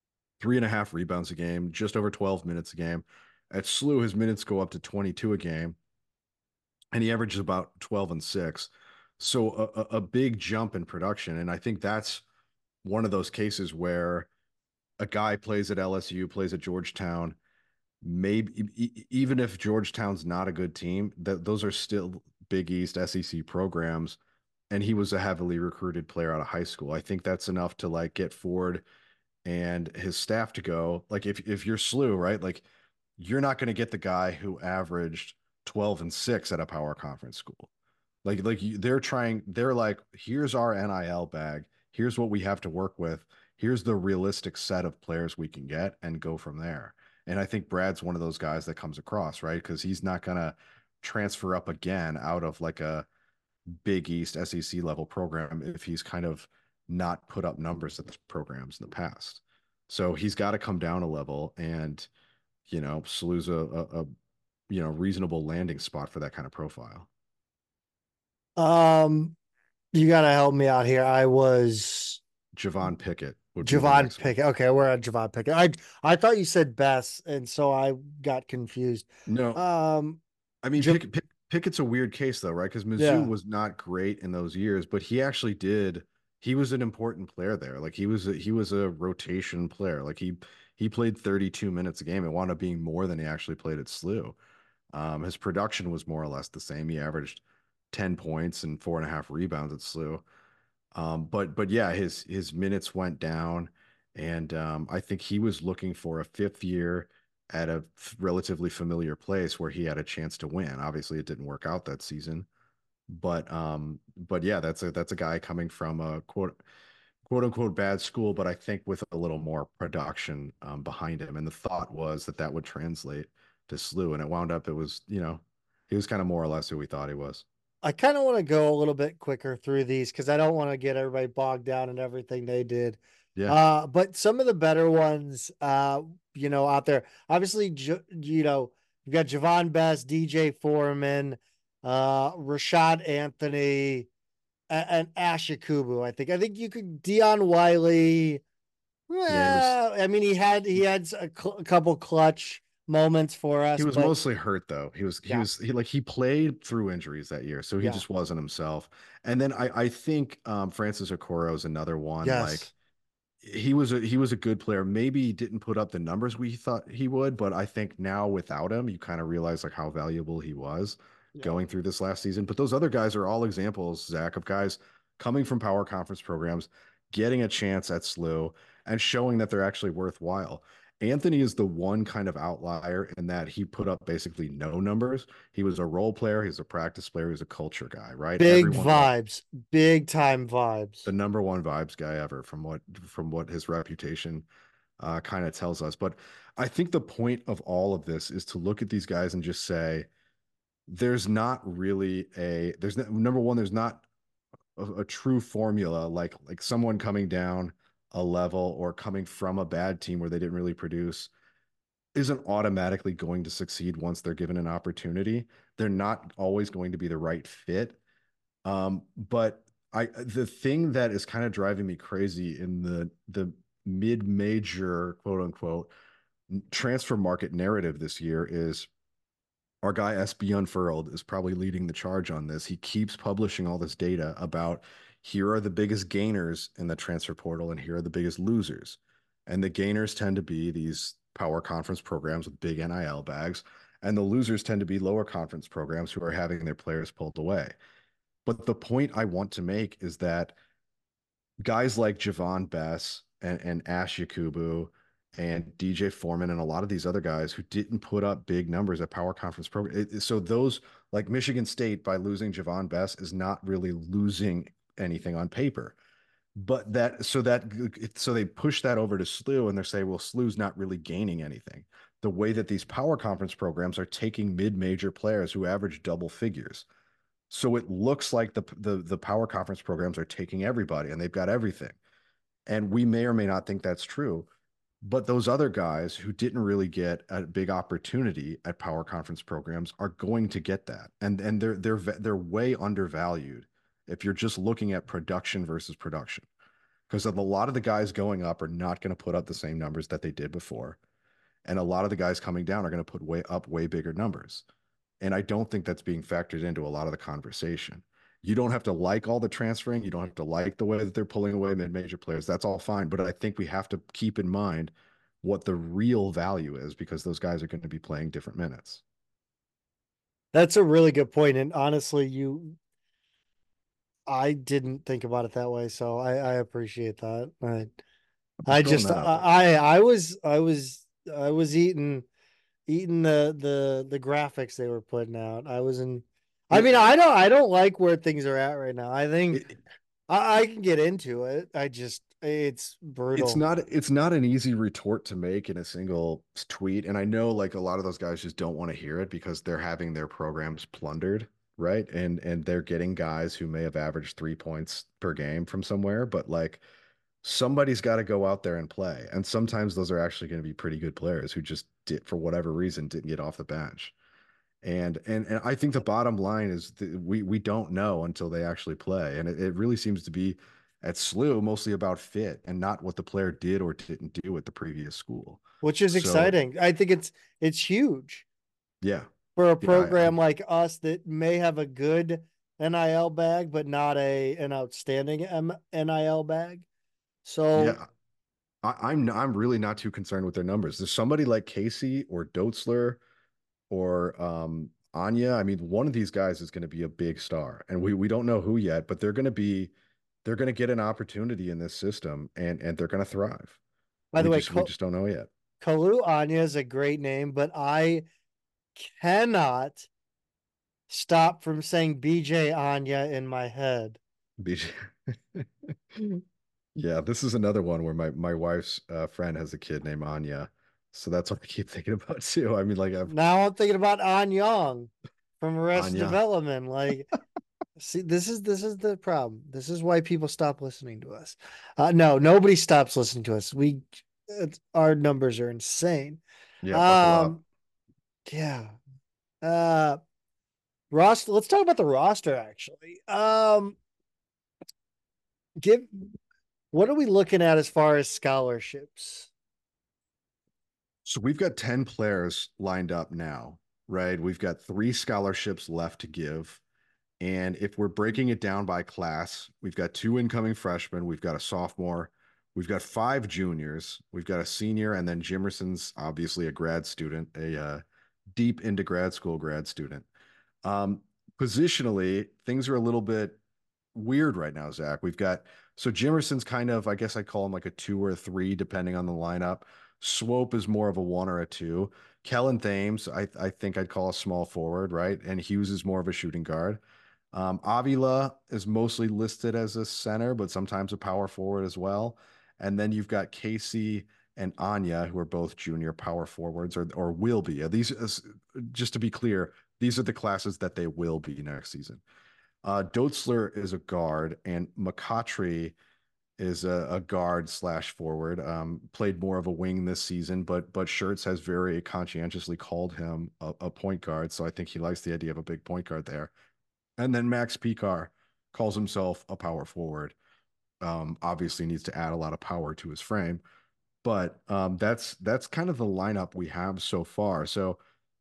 3.5 rebounds a game, just over 12 minutes a game. At SLU, his minutes go up to 22 a game, and he averages about 12 and 6. So a big jump in production. And I think that's one of those cases where a guy plays at LSU, plays at Georgetown, maybe even if Georgetown's not a good team, that those are still Big East SEC programs. And he was a heavily recruited player out of high school. I think that's enough to like get Ford and his staff to go. Like if you're SLU, right? Like you're not going to get the guy who averaged 12 and 6 at a power conference school. They're trying, they're like, here's our NIL bag. Here's what we have to work with. Here's the realistic set of players we can get and go from there. And I think Brad's one of those guys that comes across, right? Because he's not going to transfer up again out of like a Big East SEC level program if he's kind of not put up numbers at the programs in the past. So he's got to come down a level, and SLU's a reasonable landing spot for that kind of profile. Um, you gotta help me out here. I was Javon Pickett would be the Javon next one. Pickett. Okay, we're at Javon Pickett. I thought you said Bess, and so I got confused. No, Um, I mean J Pickett's a weird case though, right? Because Mizzou yeah. was not great in those years, but he actually did. He was an important player there. Like he was a rotation player. Like he played 32 minutes a game. It wound up being more than he actually played at SLU. His production was more or less the same. He averaged 10 points and 4.5 rebounds at SLU. But yeah, his minutes went down, and I think he was looking for a fifth year at a relatively familiar place where he had a chance to win. Obviously, it didn't work out that season, but yeah, that's a guy coming from a quote unquote bad school, but I think with a little more production behind him. And the thought was that that would translate to SLU, and it wound up it was he was kind of more or less who we thought he was. I kind of want to go a little bit quicker through these because I don't want to get everybody bogged down in everything they did. Yeah. But some of the better ones, out there, obviously, you've got Javon Best, DJ Foreman, Rashad Anthony, and Ashakubu. I think you could Dion Wiley. Yeah, he was Well, I mean, he had a couple clutch moments for he us, was but mostly hurt though. He was he yeah, was he like he played through injuries that year, so he yeah, just wasn't himself. And then I think Francis Okoro is another one. Like yes, he was a good player. Maybe he didn't put up the numbers we thought he would, but I think now without him, you kind of realize like how valuable he was yeah. going through this last season. But those other guys are all examples, Zach, of guys coming from power conference programs, getting a chance at SLU and showing that they're actually worthwhile. Anthony is the one kind of outlier in that he put up basically no numbers. He was a role player, he's a practice player, he's a culture guy, right? Big Everyone loved vibes, big time the vibes. number one vibes guy ever from what his reputation kind of tells us. But I think the point of all of this is to look at these guys and just say, there's not really number one, there's not a true formula like someone coming down a level or coming from a bad team where they didn't really produce isn't automatically going to succeed once they're given an opportunity. They're not always going to be the right fit. But the thing that is kind of driving me crazy in the mid-major quote unquote transfer market narrative this year is our guy SB Unfurled is probably leading the charge on this. He keeps publishing all this data about here are the biggest gainers in the transfer portal and here are the biggest losers. And the gainers tend to be these power conference programs with big NIL bags, and the losers tend to be lower conference programs who are having their players pulled away. But the point I want to make is that guys like Javon Bess and Ash Yakubu and DJ Foreman and a lot of these other guys who didn't put up big numbers at power conference program. So those like Michigan State by losing Javon Bess is not really losing anything on paper. But so they push that over to SLU and they say, well, SLU's not really gaining anything. The way that these power conference programs are taking mid-major players who average double figures. So it looks like the power conference programs are taking everybody and they've got everything. And we may or may not think that's true. But those other guys who didn't really get a big opportunity at power conference programs are going to get that. And they're way undervalued if you're just looking at production versus production. Because a lot of the guys going up are not going to put up the same numbers that they did before. And a lot of the guys coming down are going to put way bigger numbers. And I don't think that's being factored into a lot of the conversation. You don't have to like all the transferring. You don't have to like the way that they're pulling away mid-major players. That's all fine. But I think we have to keep in mind what the real value is because those guys are going to be playing different minutes. That's a really good point. And honestly, I didn't think about it that way, so I appreciate that. I'm I just throwing just that out there. I was eating the graphics they were putting out. I mean, It, I don't like where things are at right now. I think it, I can get into it. It's it's brutal. not an easy retort to make in a single tweet. And I know like a lot of those guys just don't want to hear it because they're having their programs plundered, right? And they're getting guys who may have averaged 3 points per game from somewhere, but like somebody's got to go out there and play. And sometimes those are actually going to be pretty good players who just did for whatever reason didn't get off the bench. And I think the bottom line is we don't know until they actually play. And it really seems to be at SLU mostly about fit and not what the player did or didn't do at the previous school. Which is So exciting. I think it's huge yeah, for a yeah, program like us that may have a good NIL bag, but not an outstanding NIL bag. So yeah. I'm really not too concerned with their numbers. There's somebody like Casey or Dotzler or Anya. I mean, one of these guys is going to be a big star, and we don't know who yet, but they're going to get an opportunity in this system, and they're going to thrive. by the way, We just don't know yet. Kalu Anya is a great name, but I cannot stop from saying BJ Anya in my head. BJ. Yeah, this is another one where my wife's friend has a kid named Anya, so that's what I keep thinking about too. I mean, like I've Now I'm thinking about An Young from Arrested Anya. Development. Like See, this is the problem. This is why people stop listening to us. No, nobody stops listening to us. Our numbers are insane. Yeah, buckle up. Um, yeah. Uh, roster. Let's talk about the roster actually. Give what are we looking at as far as scholarships? So we've got 10 players lined up now, right? We've got 3 scholarships left to give. And if we're breaking it down by class, we've got 2 incoming freshmen, we've got a sophomore, we've got 5 juniors, we've got a senior, and then Jimerson's obviously a grad student, a deep into grad school grad student. Um, Positionally, things are a little bit weird right now, Zach. We've got so Jimerson's kind of, I guess I call him like a 2 or 3, depending on the lineup. Swope is more of a 1 or a 2. Kellen Thames, I think I'd call a small forward, right? And Hughes is more of a shooting guard. Avila is mostly listed as a center, but sometimes a power forward as well. And then you've got Casey and Anya, who are both junior power forwards, or will be. These, just to be clear, these are the classes that they will be next season. Dotzler is a guard, and McCautry is a guard slash forward. Played more of a wing this season, but Shirts has very conscientiously called him a point guard. So I think he likes the idea of a big point guard there. And then Max Picar calls himself a power forward. Obviously needs to add a lot of power to his frame, but that's kind of the lineup we have so far. So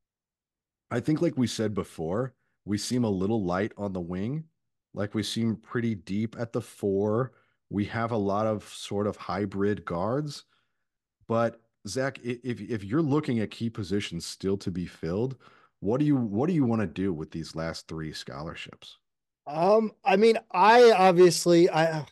I think, like we said before, we seem a little light on the wing. Like we seem pretty deep at the 4. We have a lot of sort of hybrid guards. But Zach, if you're looking at key positions still to be filled, what do you want to do with these last 3 scholarships? I mean, I obviously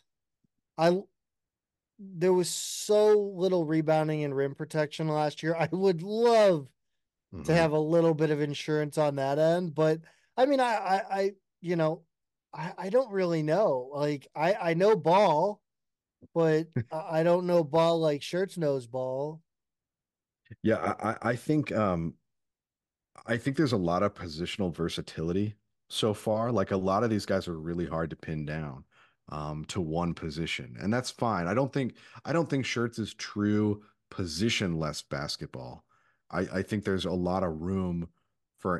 I there was so little rebounding and rim protection last year. I would love to Hmm. have a little bit of insurance on that end, but I mean, you know, I don't really know. Like, I know ball, but I don't know ball like Shirts knows ball. Yeah, I think there's a lot of positional versatility so far. Like a lot of these guys are really hard to pin down to one position, and that's fine. I don't think Shirts is true positionless basketball. I think there's a lot of room for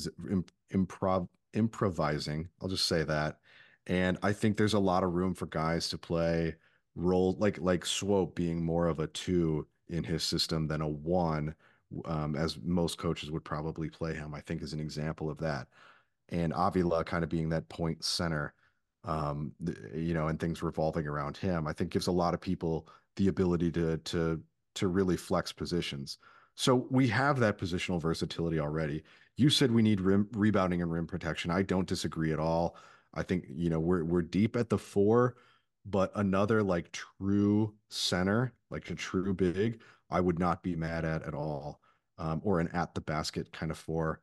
improvising. I'll just say that, and I think there's a lot of room for guys to play role like Swope being more of a 2 in his system than a 1, as most coaches would probably play him, I think is an example of that. And Avila kind of being that point center, and things revolving around him, I think gives a lot of people the ability to really flex positions. So we have that positional versatility already. You said we need rebounding and rim protection. I don't disagree at all. I think, we're deep at the 4, but another like true center, like a true big, I would not be mad at all, or an at the basket kind of 4.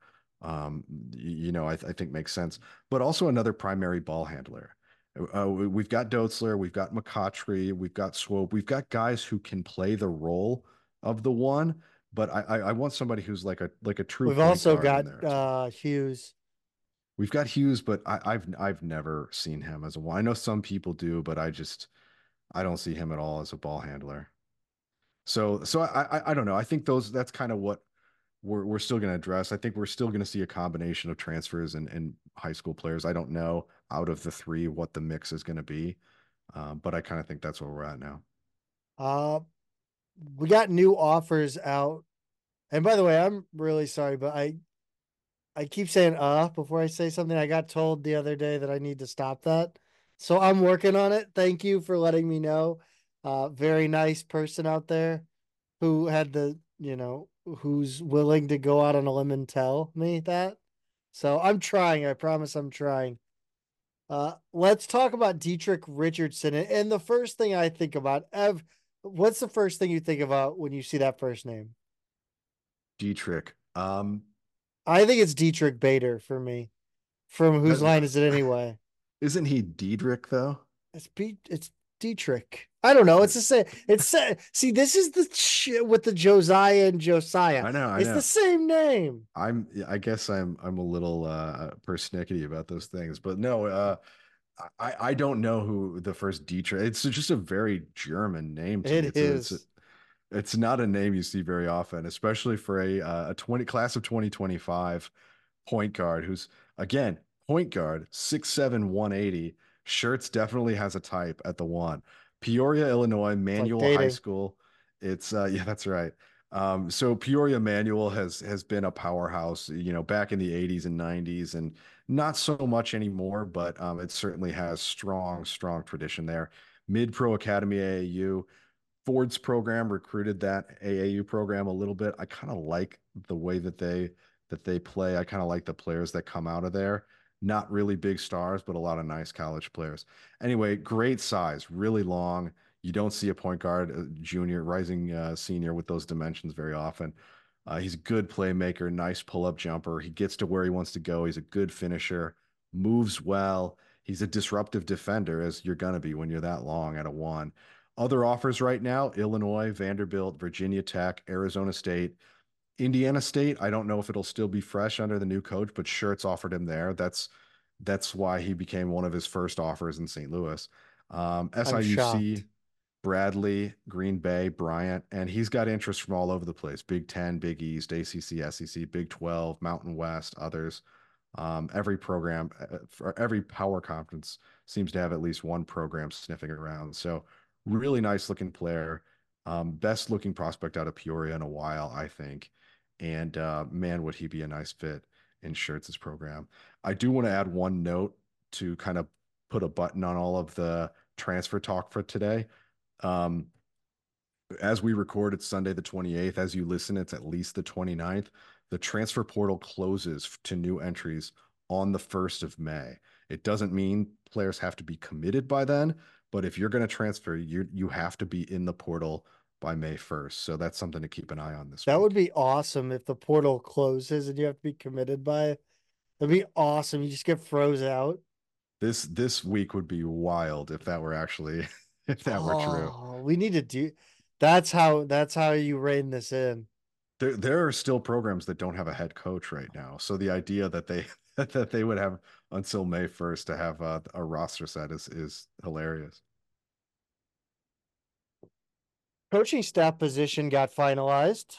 I think makes sense. But also another primary ball handler. We've got Dotzler, we've got McCautry, we've got Swope, we've got guys who can play the role of the 1, but I want somebody who's like a true We've point also guard in got there as well. Hughes. We've got Hughes, but I've never seen him as a 1. I know some people do, but I don't see him at all as a ball handler. So I don't know. I think that's kind of what we're still going to address. I think we're still going to see a combination of transfers and high school players. I don't know out of the 3 what the mix is going to be, but I kind of think that's where we're at now. Uh, we got new offers out. And by the way, I'm really sorry, but I keep saying before I say something. I got told the other day that I need to stop that. So I'm working on it. Thank you for letting me know. Very nice person out there who had who's willing to go out on a limb and tell me that. So I'm trying. I promise I'm trying. Let's talk about Dietrich Richardson. And the first thing I think about, what's the first thing you think about when you see that first name? Dietrich, I think it's Dietrich Bader for me. From whose that, line is it anyway? isn't he Diedrich though? It's Dietrich. I don't know. It's the same. See, this is the shit with the Josiah and Josiah. I It's the know. same name. I guess I'm a little persnickety about those things, but no, I don't know who the first Dietrich. It's just a very German name to me. It is. It's not a name you see very often, especially for a 20 class of 2025 point guard who's again point guard 6'7", 180. Shirts definitely has a type at the one. Peoria, Illinois, It's like Manual High dating. School. It's yeah, that's right. So Peoria Manual has been a powerhouse, back in the 80s and 90s, and not so much anymore, but it certainly has strong tradition there. Mid Pro Academy AAU. Ford's program recruited that AAU program a little bit. I kind of like the way that they play. I kind of like the players that come out of there. Not really big stars, but a lot of nice college players. Anyway, great size, really long. You don't see a point guard, junior, rising senior with those dimensions very often. He's a good playmaker, nice pull-up jumper. He gets to where he wants to go. He's a good finisher, moves well. He's a disruptive defender, as you're gonna be when you're that long at a one. Other offers right now: Illinois, Vanderbilt, Virginia Tech, Arizona State, Indiana State. I don't know if it'll still be fresh under the new coach, but sure, it's offered him there. That's why he became one of his first offers in St. Louis. I'm SIUC, shocked. Bradley, Green Bay, Bryant, and he's got interest from all over the place: Big Ten, Big East, ACC, SEC, Big 12, Mountain West, others. Every program, for every power conference seems to have at least one program sniffing around. So really nice looking player. Best looking prospect out of Peoria in a while, I think. And man, would he be a nice fit in Schertz's program. I do want to add one note to kind of put a button on all of the transfer talk for today. Um, as we record, it's Sunday the 28th. As you listen, it's at least the 29th. The transfer portal closes to new entries on the 1st of May. It doesn't mean players have to be committed by then, but if you're going to transfer, you have to be in the portal by May 1st. So that's something to keep an eye on this That would week. be awesome if the portal closes and you have to be committed by it. That'd be awesome. You just get froze out. This week would be wild if that were actually if that were true. Oh, we need to do that's how you rein this in. There are still programs that don't have a head coach right now. So the idea that they that they would have until May 1st to have a roster set is hilarious. Coaching staff position got finalized.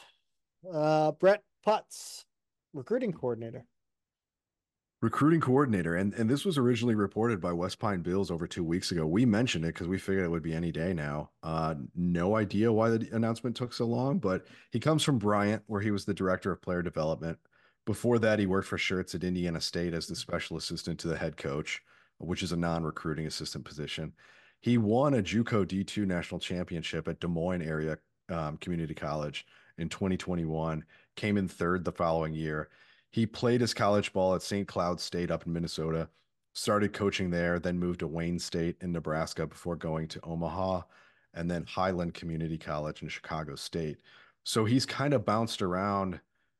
Brett Putz, recruiting coordinator. Recruiting coordinator, and this was originally reported by West Pine Bills over 2 weeks ago. We mentioned it because we figured it would be any day now. No idea why the announcement took so long, but he comes from Bryant, where he was the director of player development. Before that, he worked for Shirts at Indiana State as the special assistant to the head coach, which is a non-recruiting assistant position. He won a JUCO D2 national championship at Des Moines area community college in 2021, came in third the following year. He played his college ball at St. Cloud State up in Minnesota, started coaching there, then moved to Wayne State in Nebraska before going to Omaha, and then Highland Community College in Chicago State. So he's kind of bounced around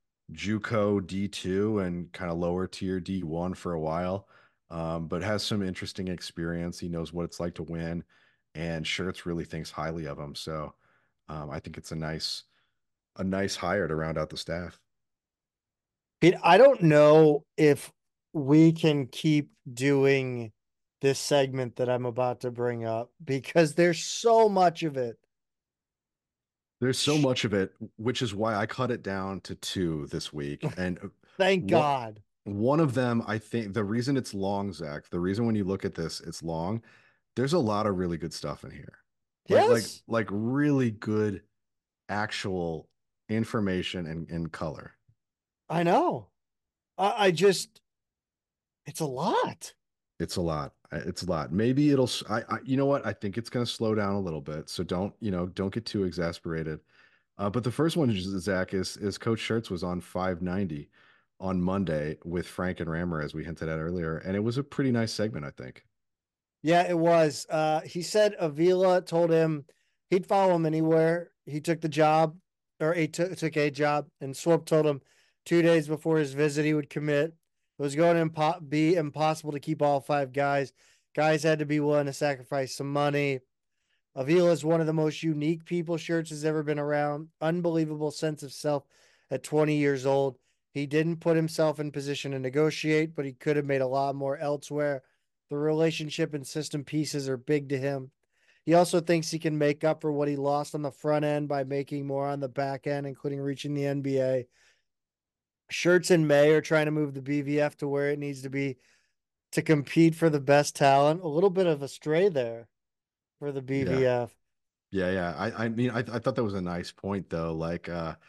JUCO D2 and kind of lower tier D1 for a while, but has some interesting experience. He knows what it's like to win, and Schertz really thinks highly of him. So I think it's a nice hire to round out the staff. Pete, I don't know if we can keep doing this segment that I'm about to bring up because there's so much of it. There's so much of it, which is why I cut it down to two this week. And Thank what God. one of them, I think the reason it's long, Zach, the reason when you look at this, it's long, there's a lot of really good stuff in here. Like like Yes, like really good actual information and color. I know. I just, it's a lot. It's a lot. It's a lot. Maybe you know what? I think it's going to slow down a little bit. So don't get too exasperated. But the first one, Zach, is Coach Schertz was on 590 on Monday with Frank and Rammer, as we hinted at earlier, and it was a pretty nice segment, I think. Yeah, it was. He said Avila told him he'd follow him anywhere. He took the job, or he took a job, and Swope told him 2 days before his visit he would commit. It was going to be impossible to keep all five guys. Guys had to be willing to sacrifice some money. Avila is one of the most unique people Shirts has ever been around. Unbelievable sense of self at 20 years old. He didn't put himself in position to negotiate, but he could have made a lot more elsewhere. The relationship and system pieces are big to him. He also thinks he can make up for what he lost on the front end by making more on the back end, including reaching the NBA. Shirts and May are trying to move the BVF to where it needs to be to compete for the best talent. A little bit of a stray there for the Yeah. BVF. Yeah. I mean, I thought that was a nice point though. Like,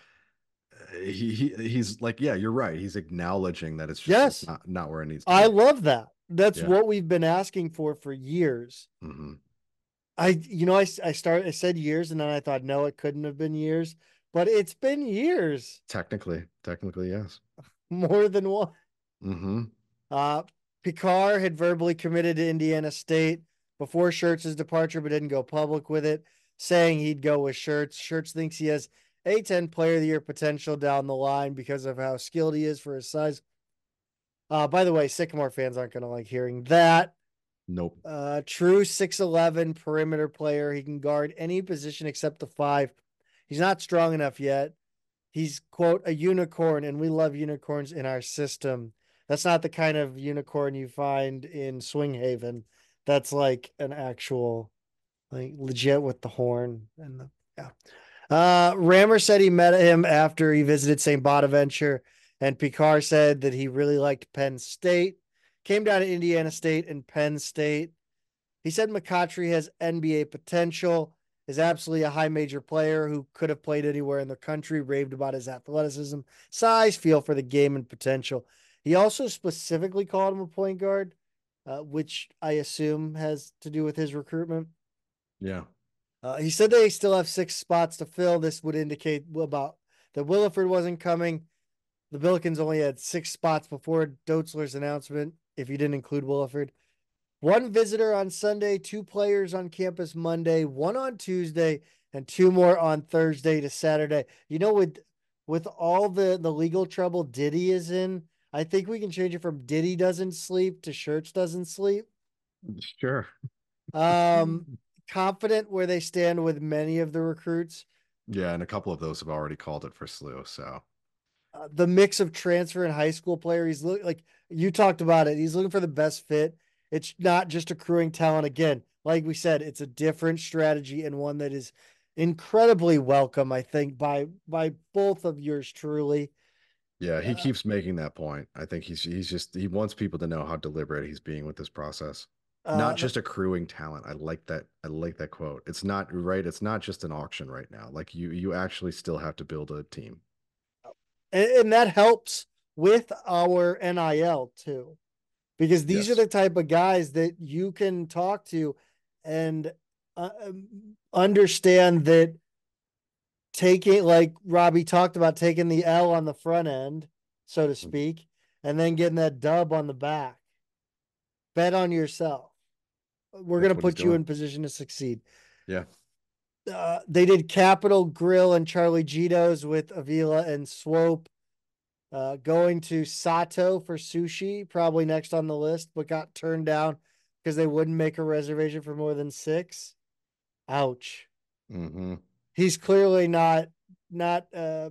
he's like, yeah, you're right. He's acknowledging that it's Yes, not where it needs to I be. love that. That's Yeah. what we've been asking for years. Hmm. I said years and then I thought, no, it couldn't have been years, but it's been years, Technically, yes. more than one. Hmm. Uh, Picard had verbally committed to Indiana State before Shirts' departure, but didn't go public with it, saying he'd go with Shirts. Shirts thinks he has A10 player of the year potential down the line because of how skilled he is for his size. By the way, Sycamore fans aren't going to like hearing that. Nope. True 6'11 perimeter player. He can guard any position except the five. He's not strong enough yet. He's, quote, a unicorn, and we love unicorns in our system. That's not the kind of unicorn you find in Swing Haven. That's like an actual, like legit with the horn and the, yeah. Rammer said he met him after he visited St. Bonaventure, and Picard said that he really liked Penn State. Came down to Indiana State and Penn State. He said McCautry has NBA potential, is absolutely a high major player who could have played anywhere in the country, raved about his athleticism, size, feel for the game, and potential. He also specifically called him a point guard, which I assume has to do with his recruitment. Yeah. He said they still have 6 spots to fill. This would indicate about that Williford wasn't coming. The Billikens only had 6 spots before Dotzler's announcement, if you didn't include Williford. One visitor on Sunday, 2 players on campus Monday, one on Tuesday, and 2 more on Thursday to Saturday. With all the legal trouble Diddy is in, I think we can change it from Diddy doesn't sleep to Shirts doesn't sleep. Sure. Um, Confident where they stand with many of the recruits. Yeah, and a couple of those have already called it for SLU. So The mix of transfer and high school player. Like you talked about it. He's looking for the best fit. It's not just accruing talent. Again, like we said, it's a different strategy and one that is incredibly welcome, I think, by both of yours truly. yeah, he Uh, keeps making that point. I think he's just he wants people to know how deliberate he's being with this process. Not the, just accruing talent. I like that. I like that quote. It's not right. It's not just an auction right now. Like you actually still have to build a team. and that helps with our NIL too, because these are Yes. the type of guys that you can talk to and understand that taking, like Robbie talked about, taking the L on the front end, so to Mhm. speak, and then getting that dub on the back. Bet on yourself. We're going That's to what he's put you doing. in position to succeed. Yeah. They did Capital Grill and Charlie Gito's with Avila and Swope. Going to Sato for sushi, probably next on the list, but got turned down because they wouldn't make a reservation for more than 6. Ouch. Hmm. He's clearly not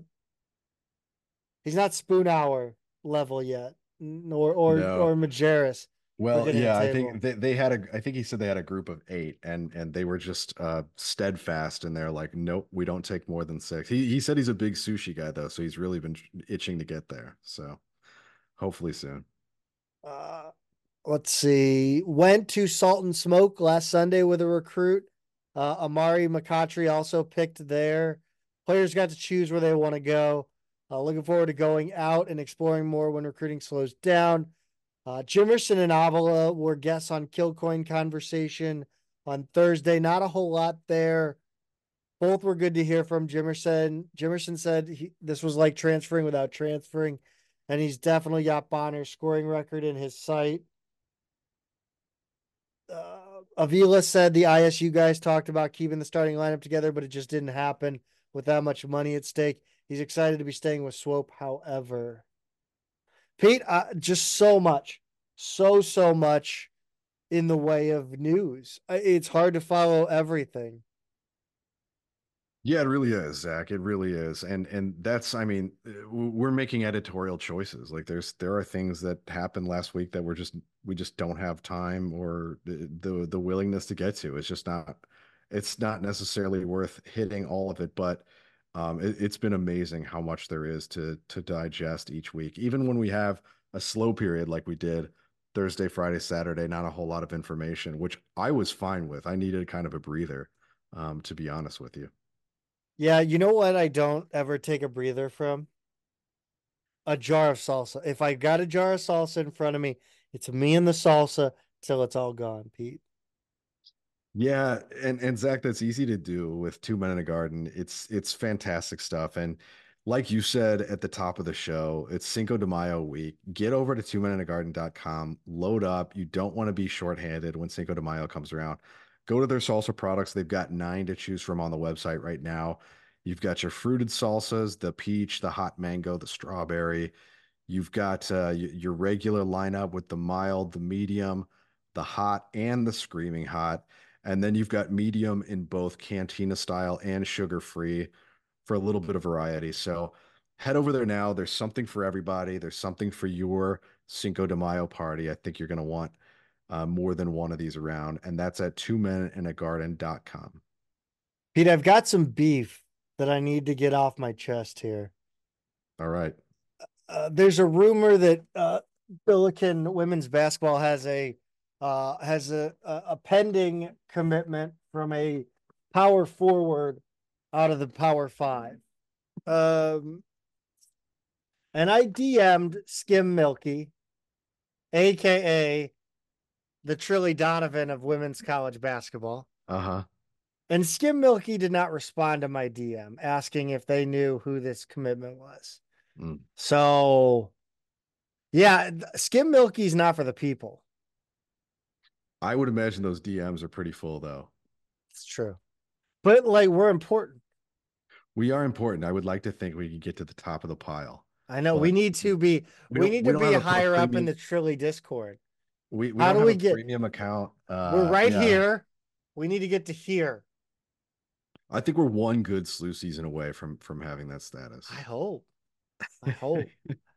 he's not Spoon Hour level yet, or No. Majerus for Well, getting a yeah, I table. think they had I think he said they had a group of 8 and they were just steadfast and they're like, nope, we don't take more than 6. He said he's a big sushi guy though, so he's really been itching to get there. So hopefully soon. Uh, let's see. Went to Salt and Smoke last Sunday with a recruit. Amari McCautry also picked there. Players got to choose where they want to go. Looking forward to going out and exploring more when recruiting slows down. Jimerson and Avila were guests on Killcoin Conversation on Thursday. Not a whole lot there. Both were good to hear from Jimerson. Jimerson said this was like transferring without transferring, and he's definitely got Bonner's scoring record in his sight. Avila said the ISU guys talked about keeping the starting lineup together, but it just didn't happen with that much money at stake. He's excited to be staying with Swope, however. Pete, just so much, so much in the way of news. It's hard to follow everything. Yeah, it really is, Zach. It really is. And that's, I mean, we're making editorial choices. Like there are things that happened last week that we just don't have time or the willingness to get to. It's not necessarily worth hitting all of it, but it's been amazing how much there is to digest each week. Even when we have a slow period like we did Thursday, Friday, Saturday, not a whole lot of information, which I was fine with. I needed kind of a breather, to be honest with you. Yeah, you know what I don't ever take a breather from? A jar of salsa. If I got a jar of salsa in front of me, it's me and the salsa till it's all gone, Pete. Yeah, and Zach, that's easy to do with Two Men in a Garden. It's fantastic stuff. And like you said at the top of the show, it's Cinco de Mayo week. Get over to twomeninagarden.com, load up. You don't want to be shorthanded when Cinco de Mayo comes around. Go to their salsa products. They've got 9 to choose from on the website right now. You've got your fruited salsas, the peach, the hot mango, the strawberry. You've got your regular lineup with the mild, the medium, the hot, and the screaming hot. And then you've got medium in both cantina style and sugar free for a little bit of variety. So head over there now. There's something for everybody. There's something for your Cinco de Mayo party. I think you're going to want more than one of these around. And that's at twomeninagarden.com. Pete, I've got some beef that I need to get off my chest here. All right. There's a rumor that Billiken women's basketball has a pending commitment from a power forward out of the Power Five. Um, and I DM'd Skim Milky, aka the Trilly Donovan of women's college basketball. Uh-huh. And Skim Milky did not respond to my DM asking if they knew who this commitment was. Mm. So, yeah, Skim Milky's not for the people. I would imagine those DMs are pretty full though. It's true. But like we're important. We are important. I would like to think we could get to the top of the pile, I know but we need we to don't be have a higher up in premium. the Trilly Discord. We How don't do have we a get premium account. we're right Yeah, here. We need to get to here. I think we're one good slew season away from having that I status. hope. I hope.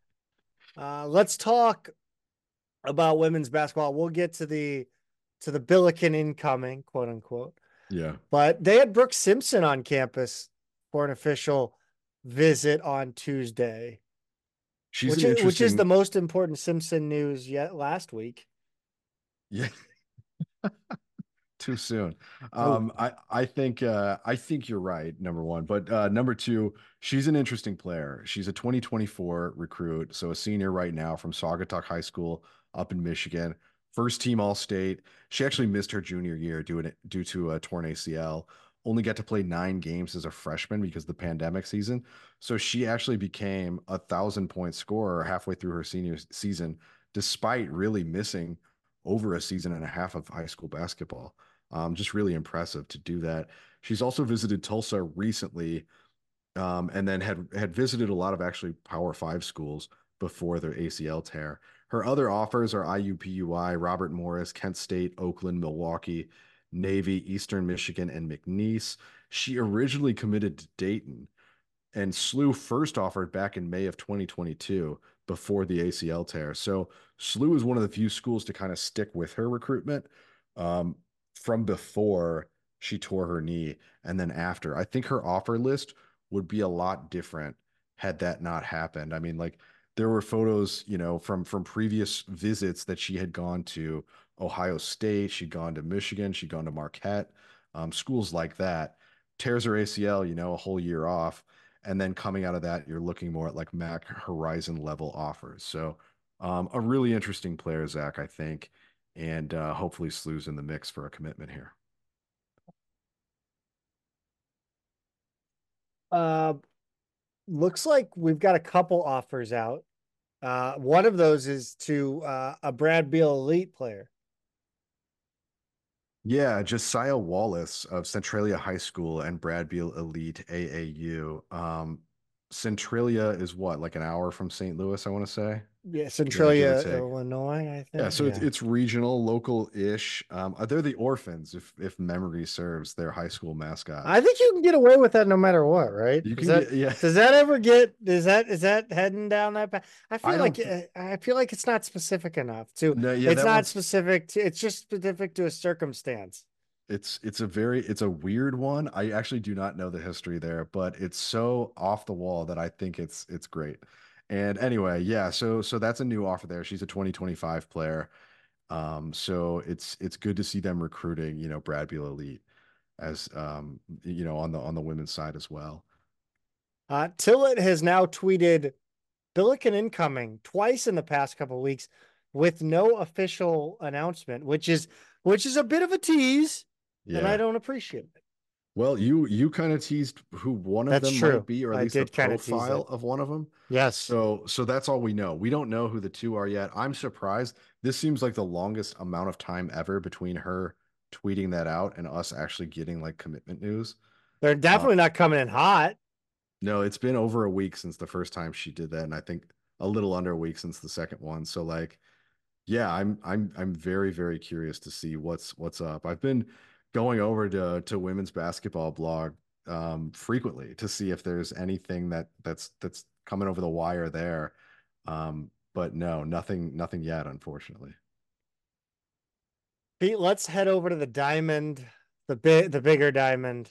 Let's talk about women's basketball. We'll get to the Billiken incoming, quote unquote. Yeah, But they had Brooke Simpson on campus for an official visit on Tuesday, she's an which is the interesting. most important Simpson news yet last week. Yeah, too soon. Oh, I think you're right, number one. But number two, she's an interesting player. She's a 2024 recruit, so a senior right now from Saugatuck High School up in Michigan. First team All State. She actually missed her junior year due to a torn ACL. Only got to play 9 games as a freshman because of the pandemic season. So she actually became 1,000 point scorer halfway through her senior season, despite really missing over a season and a half of high school basketball. Just really impressive to do that. She's also visited Tulsa recently, and then had visited a lot of actually Power Five schools before their ACL tear. Her other offers are IUPUI, Robert Morris, Kent State, Oakland, Milwaukee, Navy, Eastern Michigan, and McNeese. She originally committed to Dayton, and SLU first offered back in May of 2022 before the ACL tear. So SLU is one of the few schools to kind of stick with her recruitment um, from before she tore her knee and then after. I think her offer list would be a lot different had that not happened. I mean, like there were photos, from previous visits that she had gone to Ohio State, she'd gone to Michigan, she'd gone to Marquette, schools like that. Tears her ACL, a whole year off, and then coming out of that, you're looking more at like Mac Horizon level offers. So a really interesting player, Zach, I think, and hopefully SLU's in the mix for a commitment here. uh, looks like we've got a couple offers out. One of those is to a Brad Beal elite player. Yeah, Josiah Wallace of Centralia High School and Brad Beal Elite AAU. Centralia is what, like an hour from St. Louis, I want to say. Yeah, Give or Centralia, take. Illinois, I Yeah, think. so Yeah. it's regional, local-ish. They're the Orphans, if memory serves, their high school mascot. I think you can get away with that no matter what, right? You Is can that get, yeah. does that ever get is that heading down that path? I don't. I feel like it's not specific enough to No, yeah, it's that not one's specific to it's just specific to a circumstance. it's a weird one. I actually do not know the history there, but it's so off the wall that I think it's great. And anyway, yeah, so that's a new offer there. She's a 2025 player. So it's good to see them recruiting, Brad Beal Elite as on the women's side as well. Tillett has now tweeted Billiken incoming twice in the past couple of weeks with no official announcement, which is a bit of a tease, and I Yeah. don't appreciate it. Well, you kind of teased who one of That's them might true. be, or at I least the did kind of tease profile it. of one of them. Yes. So that's all we know. We don't know who the two are yet. I'm surprised. This seems like the longest amount of time ever between her tweeting that out and us actually getting like commitment news. They're Uh, definitely not coming in hot. no, it's been over a week since the first time she did that, and I think a little under a week since the second one. So like, yeah, I'm very, very curious to see what's up. I've been going over to women's basketball blog frequently to see if there's anything that's coming over the wire there. But no, nothing yet, unfortunately. Pete, let's head over to the diamond, the bigger diamond.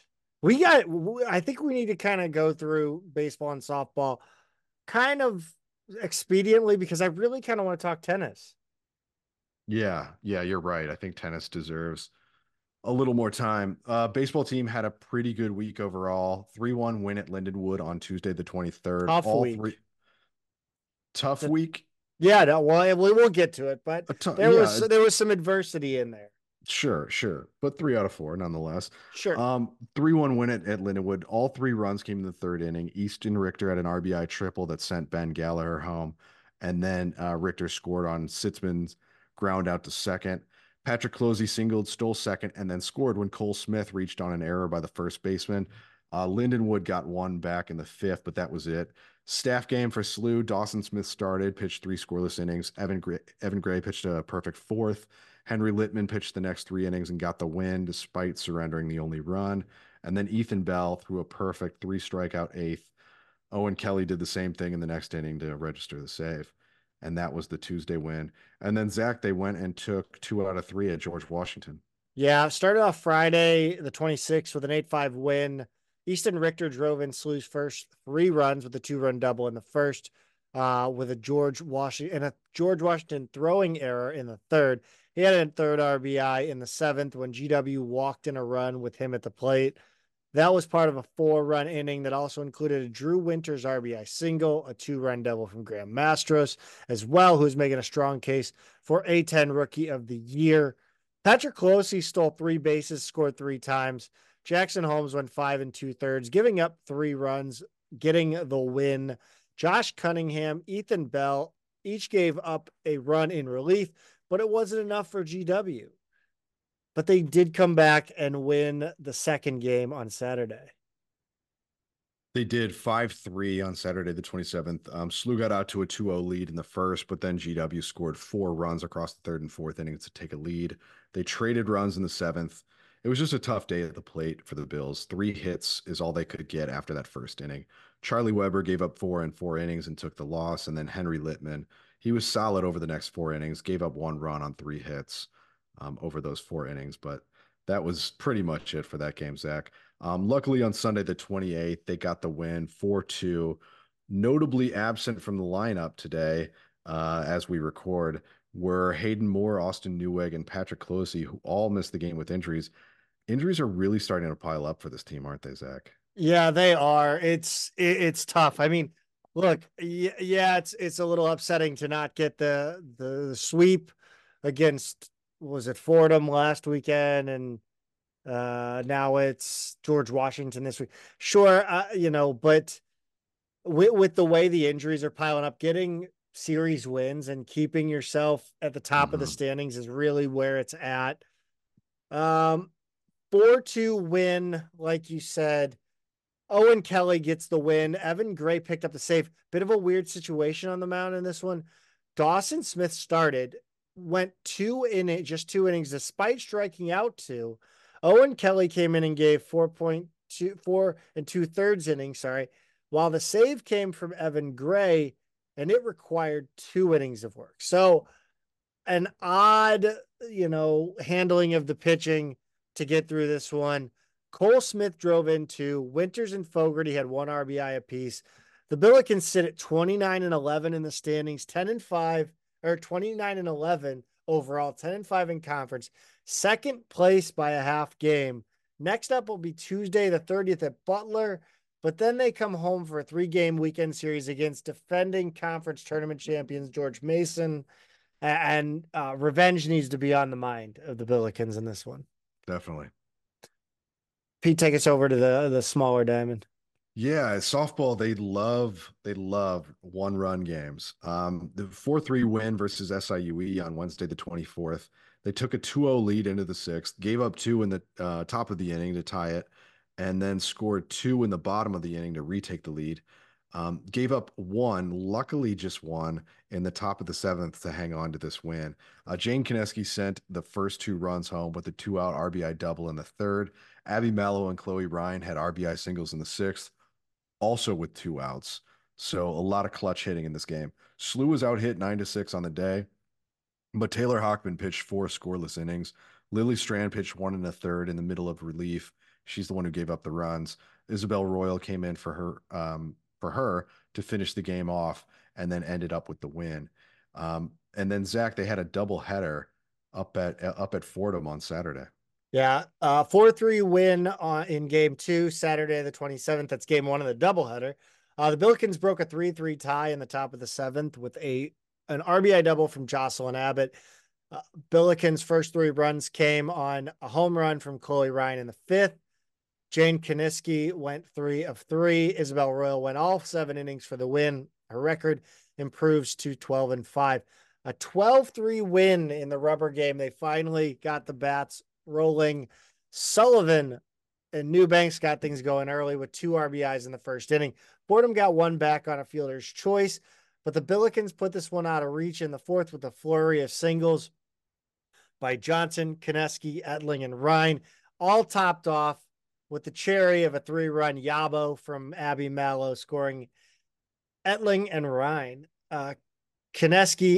I think we need to kind of go through baseball and softball kind of expediently because I really kind of want to talk tennis. Yeah, you're right. I think tennis deserves a little more time. Baseball team had a pretty good week overall. 3-1 win at Lindenwood on Tuesday the 23rd. Tough All three week. tough week. Yeah, no, well, we'll get to it, but Yeah, there was some adversity in there. sure. But 3 out of 4 nonetheless. Sure. 3-1 win at Lindenwood. All 3 runs came in the third inning. Easton Richter had an RBI triple that sent Ben Gallagher home. And then Richter scored on Sitzman's ground out to second. Patrick Closey singled, stole second, and then scored when Cole Smith reached on an error by the first baseman. Lindenwood got one back in the fifth, but that was it. Staff game for SLU. Dawson Smith started, pitched 3 scoreless innings. Evan Gray pitched a perfect fourth. Henry Littman pitched the next 3 innings and got the win despite surrendering the only run. And then Ethan Bell threw a perfect 3 strikeout eighth. Owen Kelly did the same thing in the next inning to register the save. And that was the Tuesday win. And then Zach, they went and took 2 out of 3 at George Washington. Yeah, started off Friday, the 26th, with an 8-5 win. Easton Richter drove in SLU's first 3 runs with a 2-run double in the first, with a George Washington throwing error in the third. He had a third RBI in the seventh when GW walked in a run with him at the plate. That was part of a 4-run inning that also included a Drew Winters RBI single, a 2-run double from Graham Mastros as well, who's making a strong case for A10 Rookie of the Year. Patrick Closey stole 3 bases, scored 3 times. Jackson Holmes went 5 2/3, giving up 3 runs, getting the win. Josh Cunningham, Ethan Bell each gave up a run in relief, but it wasn't enough for GW. But they did come back and win the second game on Saturday. They did 5-3 on Saturday, the 27th. SLU got out to a 2-0 lead in the first, but then GW scored 4 runs across the third and fourth innings to take a lead. They traded runs in the seventh. It was just a tough day at the plate for the Bills. 3 hits is all they could get after that first inning. Charlie Weber gave up 4 in 4 innings and took the loss. And then Henry Littman, he was solid over the next 4 innings, gave up 1 run on 3 hits over those 4 innings. But that was pretty much it for that game, Zach. Luckily, on Sunday, the 28th, they got the win 4-2. Notably absent from the lineup today, as we record, were Hayden Moore, Austin Newegg, and Patrick Closey, who all missed the game with injuries. Injuries are really starting to pile up for this team, aren't they, Zach? Yeah, they are. It's tough. I mean, look, yeah, it's a little upsetting to not get the sweep against, was it Fordham last weekend, and now it's George Washington this week. Sure, but with the way the injuries are piling up, getting series wins and keeping yourself at the top of the Mhm. standings is really where it's at. 4-2 win, like you said. Owen Kelly gets the win. Evan Gray picked up the save. Bit of a weird situation on the mound in this one. Dawson Smith started, went just 2 innings, despite striking out two. Owen Kelly came in and gave 4.24 and 2/3 innings, while the save came from Evan Gray, and it required 2 innings of work. So an odd, handling of the pitching to get through this one. Cole Smith drove in two. Winters and Fogarty had one RBI apiece. The Billikens sit at 29-11 in the standings, 10-5, or 29-11 overall, 10-5 in conference. Second place by a half game. Next up will be Tuesday the 30th at Butler, but then they come home for a 3-game weekend series against defending conference tournament champions George Mason. And revenge needs to be on the mind of the Billikens in this one. Definitely. Pete, take us over to the smaller diamond. Yeah, softball, they love one-run games. The 4-3 win versus SIUE on Wednesday the 24th. They took a 2-0 lead into the sixth, gave up two in the top of the inning to tie it, and then scored two in the bottom of the inning to retake the lead. Gave up one, luckily just one, in the top of the seventh to hang on to this win. Jane Kineski sent the first two runs home with a 2-out RBI double in the third. Abby Mallow and Chloe Ryan had RBI singles in the sixth, also with 2 outs. So a lot of clutch hitting in this game. Slew was out hit 9-6 on the day, but Taylor Hockman pitched 4 scoreless innings. Lily Strand pitched 1 1/3 in the middle of relief. She's the one who gave up the runs. Isabel Royal came in for her to finish the game off and then ended up with the win. And then Zach, they had a double header up at Fordham on Saturday. Yeah, 4-3 win in game two, Saturday the 27th. That's game one of the doubleheader. The Billikens broke a 3-3 tie in the top of the seventh with an RBI double from Jocelyn Abbott. Billikens' first 3 runs came on a home run from Chloe Ryan in the fifth. Jane Kaniski went 3 of 3. Isabel Royal went all 7 innings for the win. Her record improves to 12-5. A 12-3 win in the rubber game. They finally got the bats rolling. Sullivan and Newbanks got things going early with 2 RBIs in the first inning. Fordham got one back on a fielder's choice, but the Billikens put this one out of reach in the fourth with a flurry of singles by Johnson, Kineski, Etling, and Ryan, all topped off with the cherry of a 3-run Yabo from Abby Mallow scoring Etling and Ryan. Kineski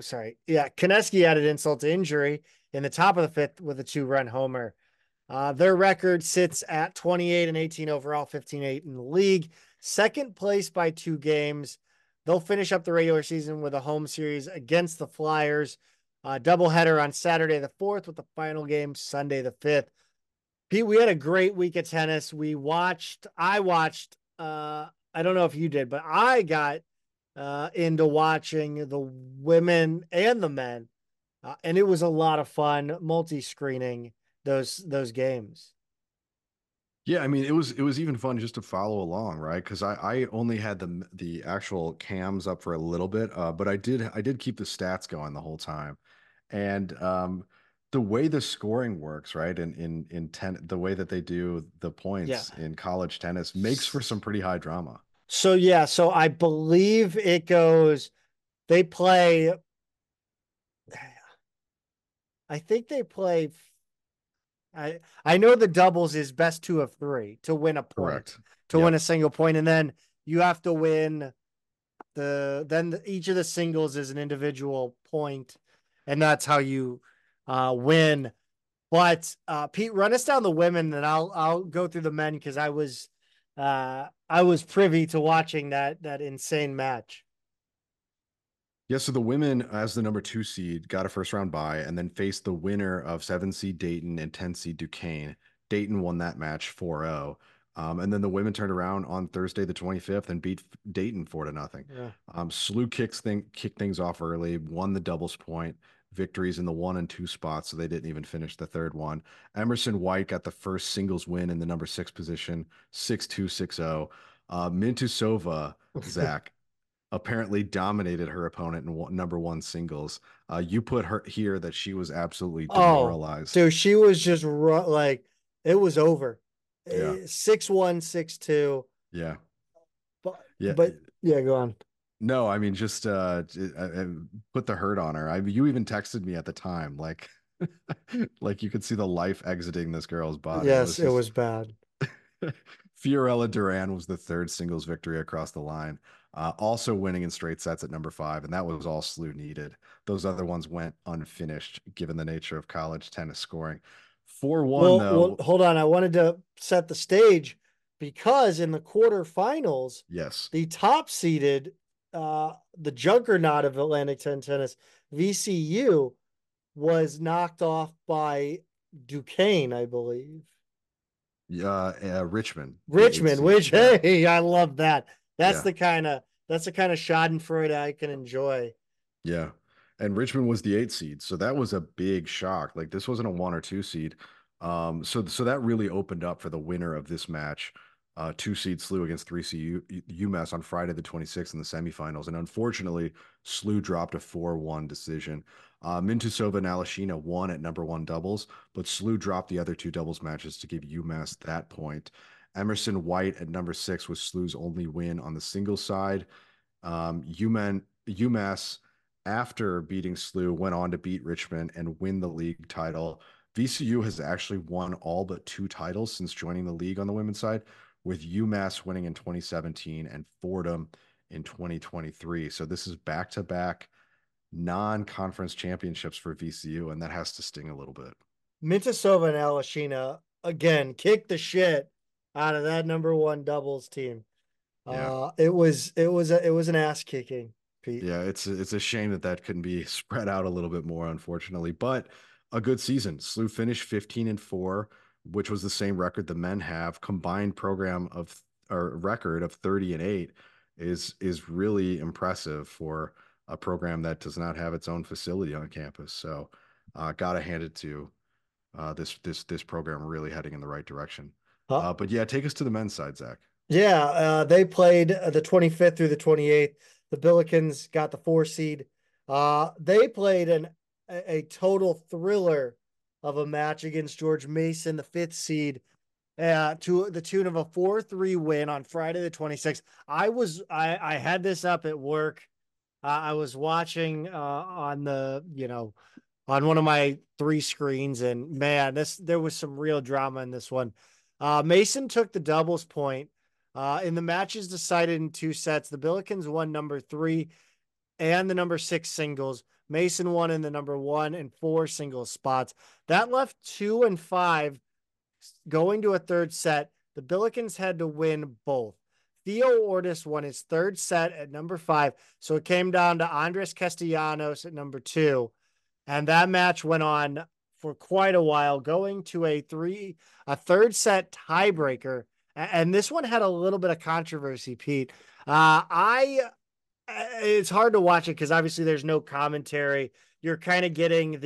added insult to injury in the top of the fifth with a 2-run homer. Their record sits at 28-18 overall, 15-8 in the league. Second place by 2 games. They'll finish up the regular season with a home series against the Flyers. Doubleheader on Saturday the 4th with the final game Sunday the 5th. Pete, we had a great week of tennis. I watched, I don't know if you did, but I got into watching the women and the men. And it was a lot of fun multi-screening those games. Yeah, I mean it was even fun just to follow along, right? Because I only had the actual cams up for a little bit, but I did keep the stats going the whole time, and the way the scoring works, right? The way that they do the Yeah. points in college tennis makes for some pretty high drama. So I believe it goes, they play, I think they play, I know the doubles is best 2 of 3 to win a point, Correct. to Yep. win a single point, and then you have to win each of the singles is an individual point, and that's how you win. But Pete, run us down the women, and I'll go through the men because I was privy to watching that insane match. Yeah, so the women, as the number 2 seed, got a first round bye and then faced the winner of 7 seed Dayton and 10 seed Duquesne. Dayton won that match 4-0. And then the women turned around on Thursday the 25th and beat Dayton 4-0. Yeah. Slew kicked things off early, won the doubles point, victories in the 1 and 2 spots, so they didn't even finish the third one. Emerson White got the first singles win in the number 6 position, 6-2, 6-0. Mintusova, Zach, apparently dominated her opponent in number 1 singles. You put her here that she was absolutely Oh, demoralized. so she was just like, it was over. Yeah. 6-1, 6-2. Yeah. Yeah. But yeah, go on. No, I mean, just put the hurt on her. You even texted me at the time, like, like you could see the life exiting this girl's body. It Yes, was it just was bad. Fiorella Duran was the third singles victory across the line, also winning in straight sets at number five, and that was all Slew needed. Those other ones went unfinished, given the nature of college tennis scoring. 4-1, Well, though. hold on. I wanted to set the stage because in the quarterfinals, Yes. the top seeded, the juggernaut of Atlantic 10 tennis, VCU, was knocked off by Duquesne, I believe. Richmond, the eighth Richmond, seed. which Yeah. hey, I love that. Yeah. That's the kind of Schadenfreude I can enjoy. Yeah. And Richmond was the eighth seed. So that was a big shock. Like this wasn't a one or two seed. So that really opened up for the winner of this match. Two seed Slew against three seed UMass on Friday the 26th in the semifinals. And unfortunately, Slew dropped a 4-1 decision. Mintusova and Alashina won at number one doubles, but Slew dropped the other two doubles matches to give UMass that point. Emerson White at number six was Slew's only win on the singles side. UMass, after beating Slew, went on to beat Richmond and win the league title. VCU has actually won all but two titles since joining the league on the women's side, with UMass winning in 2017 and Fordham in 2023. So this is back-to-back non-conference championships for VCU, and that has to sting a little bit. Mintasova and Alashina again kicked the shit out of that number one doubles team. Yeah. It was an ass kicking, Pete. Yeah, it's a shame that that couldn't be spread out a little bit more, unfortunately. But a good season. Slew finished 15-4, which was the same record the men have. Combined program of or record of 30-8 is really impressive for a program that does not have its own facility on campus. So, gotta hand it to this program really heading in the right direction. Huh? But yeah, take us to the men's side, Zach. Yeah, they played the 25th through the 28th. The Billikens got the 4 seed. They played a total thriller of a match against George Mason, the 5th seed, to the tune of a 4-3 win on Friday the 26th. I had this up at work. I was watching on on one of my 3 screens, and man, there was some real drama in this one. Mason took the doubles point. In the matches decided in 2 sets, the Billikens won number 3 and the number 6 singles. Mason won in the number 1 and 4 singles spots. That left 2 and 5 going to a third set. The Billikens had to win both. Theo Ortiz won his third set at number 5, so it came down to Andres Castellanos at number 2, and that match went on for quite a while, going to a third set tiebreaker. And this one had a little bit of controversy, Pete. It's hard to watch it because obviously there's no commentary. You're kind of getting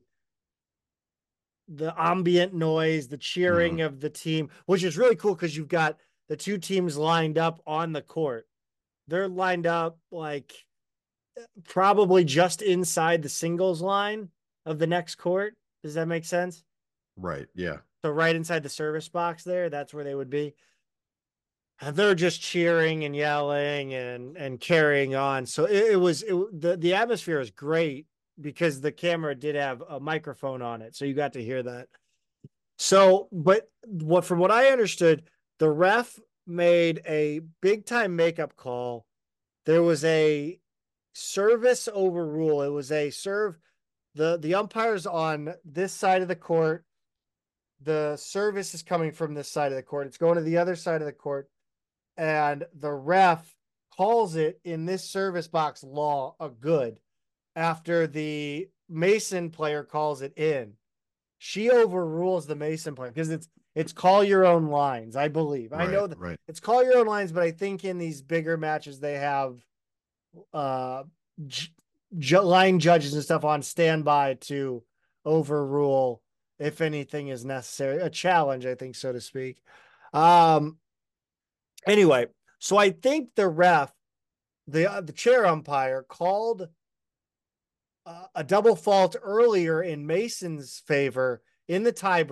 the ambient noise, the cheering Mhm. of the team, which is really cool because you've got the two teams lined up on the court. They're lined up like probably just inside the singles line of the next court. Does that make sense? Right. Yeah. So right inside the service box there, that's where they would be. And they're just cheering and yelling and carrying on. So the atmosphere is great because the camera did have a microphone on it, so you got to hear that. So, but from what I understood, the ref made a big time makeup call. There was a service overrule. It was a serve. The umpires on this side of the court. The service is coming from this side of the court. It's going to the other side of the court, and the ref calls it in this service box law a good after the Mason player calls it in. She overrules the Mason player because it's call your own lines, I believe. I Right. know that Right. it's call your own lines, but I think in these bigger matches they have uh line judges and stuff on standby to overrule if anything is necessary. A challenge, I think, so to speak. Um anyway, so I think the ref, the chair umpire, called a double fault earlier in Mason's favor in the tiebreak,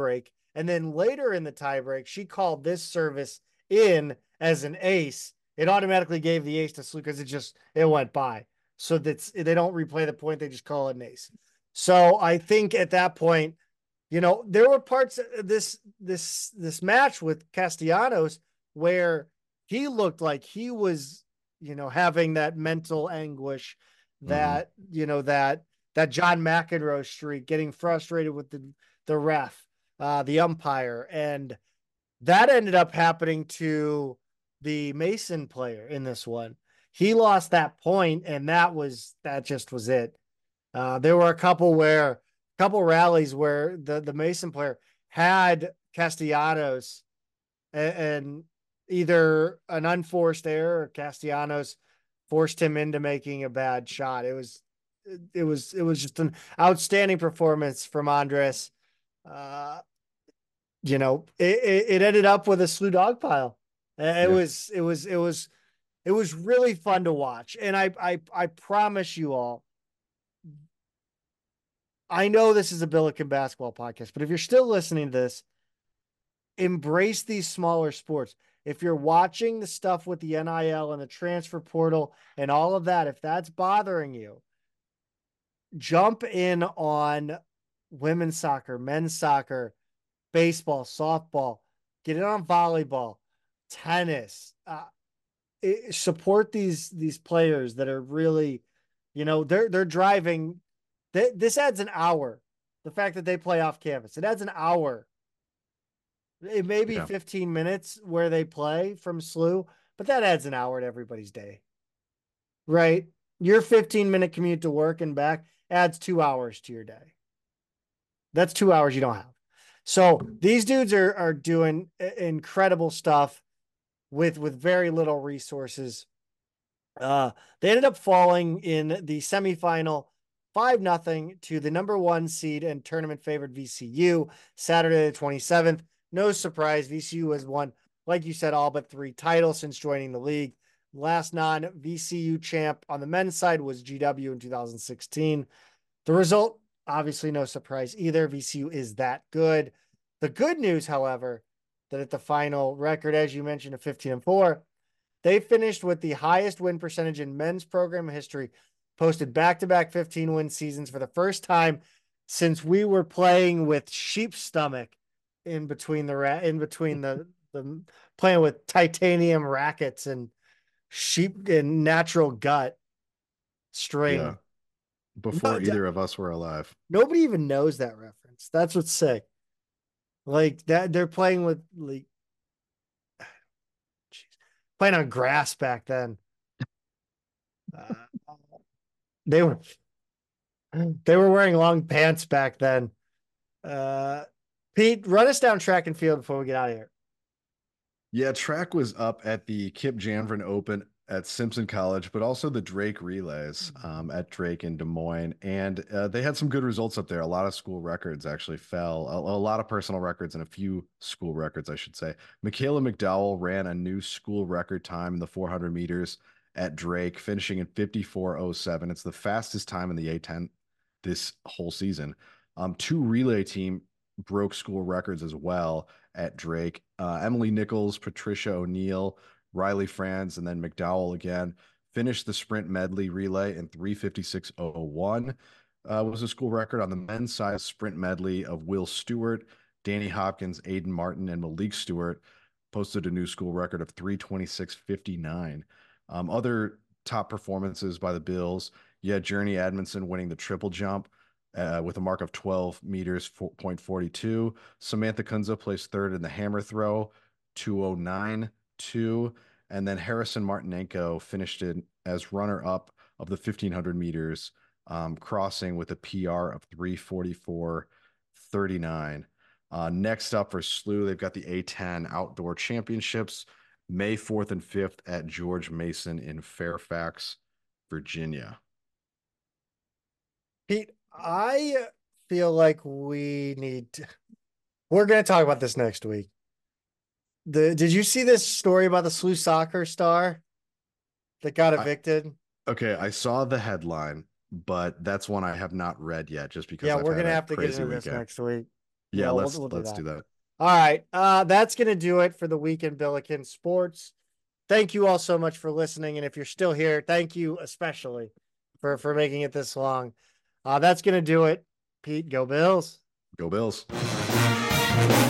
And then later in the tiebreak, she called this service in as an ace. It automatically gave the ace to Slew because it went by. So that's they don't replay the point, they just call it an ace. So I think at that point, there were parts of this match with Castellanos where he looked like he was, having that mental anguish, Mhm. that John McEnroe streak, getting frustrated with the ref, the umpire, and that ended up happening to the Mason player in this one. He lost that point, and that just was it. There were a couple rallies where the Mason player had Castellanos, and either an unforced error or Castellanos forced him into making a bad shot. It was just an outstanding performance from Andres. Uh, it ended up with a slew dog pile. It Yeah. was it was it was it was really fun to watch, and I promise you all, I know this is a Billiken basketball podcast, but if you're still listening to this, embrace these smaller sports. If you're watching the stuff with the NIL and the transfer portal and all of that, if that's bothering you, jump in on women's soccer, men's soccer, baseball, softball, get in on volleyball, tennis. Support these players that are really, they're driving. This adds an hour. The fact that they play off campus, it adds an hour. It may be Yeah. 15 minutes where they play from SLU, but that adds an hour to everybody's day, right? Your 15-minute commute to work and back adds 2 hours to your day. That's 2 hours you don't have. So these dudes are doing incredible stuff with very little resources. They ended up falling in the semifinal 5-0 to the number 1 seed and tournament favorite VCU Saturday the 27th. No surprise, VCU has won, like you said, all but 3 titles since joining the league. Last non-VCU champ on the men's side was GW in 2016. The result, obviously, no surprise either. VCU is that good. The good news, however, that at the final record, as you mentioned, of 15-4, they finished with the highest win percentage in men's program history, posted back-to-back 15-win seasons for the first time since we were playing with sheep's stomach in between the playing with titanium rackets and sheep and natural gut Yeah. string. No, Before either of us were alive. nobody even knows that reference. That's what's sick. Like that, they're playing with like geez, playing on grass back then. Uh, they were they were wearing long pants back then. Uh, Pete, run us down track and field before we get out of here. Yeah, track was up at the Kip Janvrin Open at Simpson College, but also the Drake Relays at Drake in Des Moines. And they had some good results up there. A lot of school records actually fell, a lot of personal records and a few school records, I should say. Michaela McDowell ran a new school record time in the 400 meters at Drake, finishing in 54:07. It's the fastest time in the A10 this whole season. Two relay team broke school records as well at Drake. Emily Nichols, Patricia O'Neill, Riley Franz, and then McDowell again finished the sprint medley relay in 3:56:01. Was a school record on the men's side sprint medley of Will Stewart, Danny Hopkins, Aiden Martin, and Malik Stewart posted a new school record of 3:26:59. Other top performances by the Bills. You had Journey Edmondson winning the triple jump with a mark of 12 meters, 4.42. Samantha Kunza placed third in the hammer throw, 209.2. And then Harrison Martinenko finished in as runner up of the 1500 meters, crossing with a PR of 3:44.39. Next up for SLU, they've got the A10 Outdoor Championships, May 4th and 5th at George Mason in Fairfax, Virginia. Pete, I feel like we're going to talk about this next week. Did you see this story about the SLU soccer star that got I, evicted? okay, I saw the headline, but that's one I have not read yet just because Yeah, I've we're had gonna a have to get crazy into this weekend. next week. Yeah, Yeah, we'll let's we'll do let's that. do that. All right. That's going to do it for the week in Billiken Sports. Thank you all so much for listening. And if you're still here, thank you especially for making it this long. That's going to do it. Pete, go Bills. Go Bills.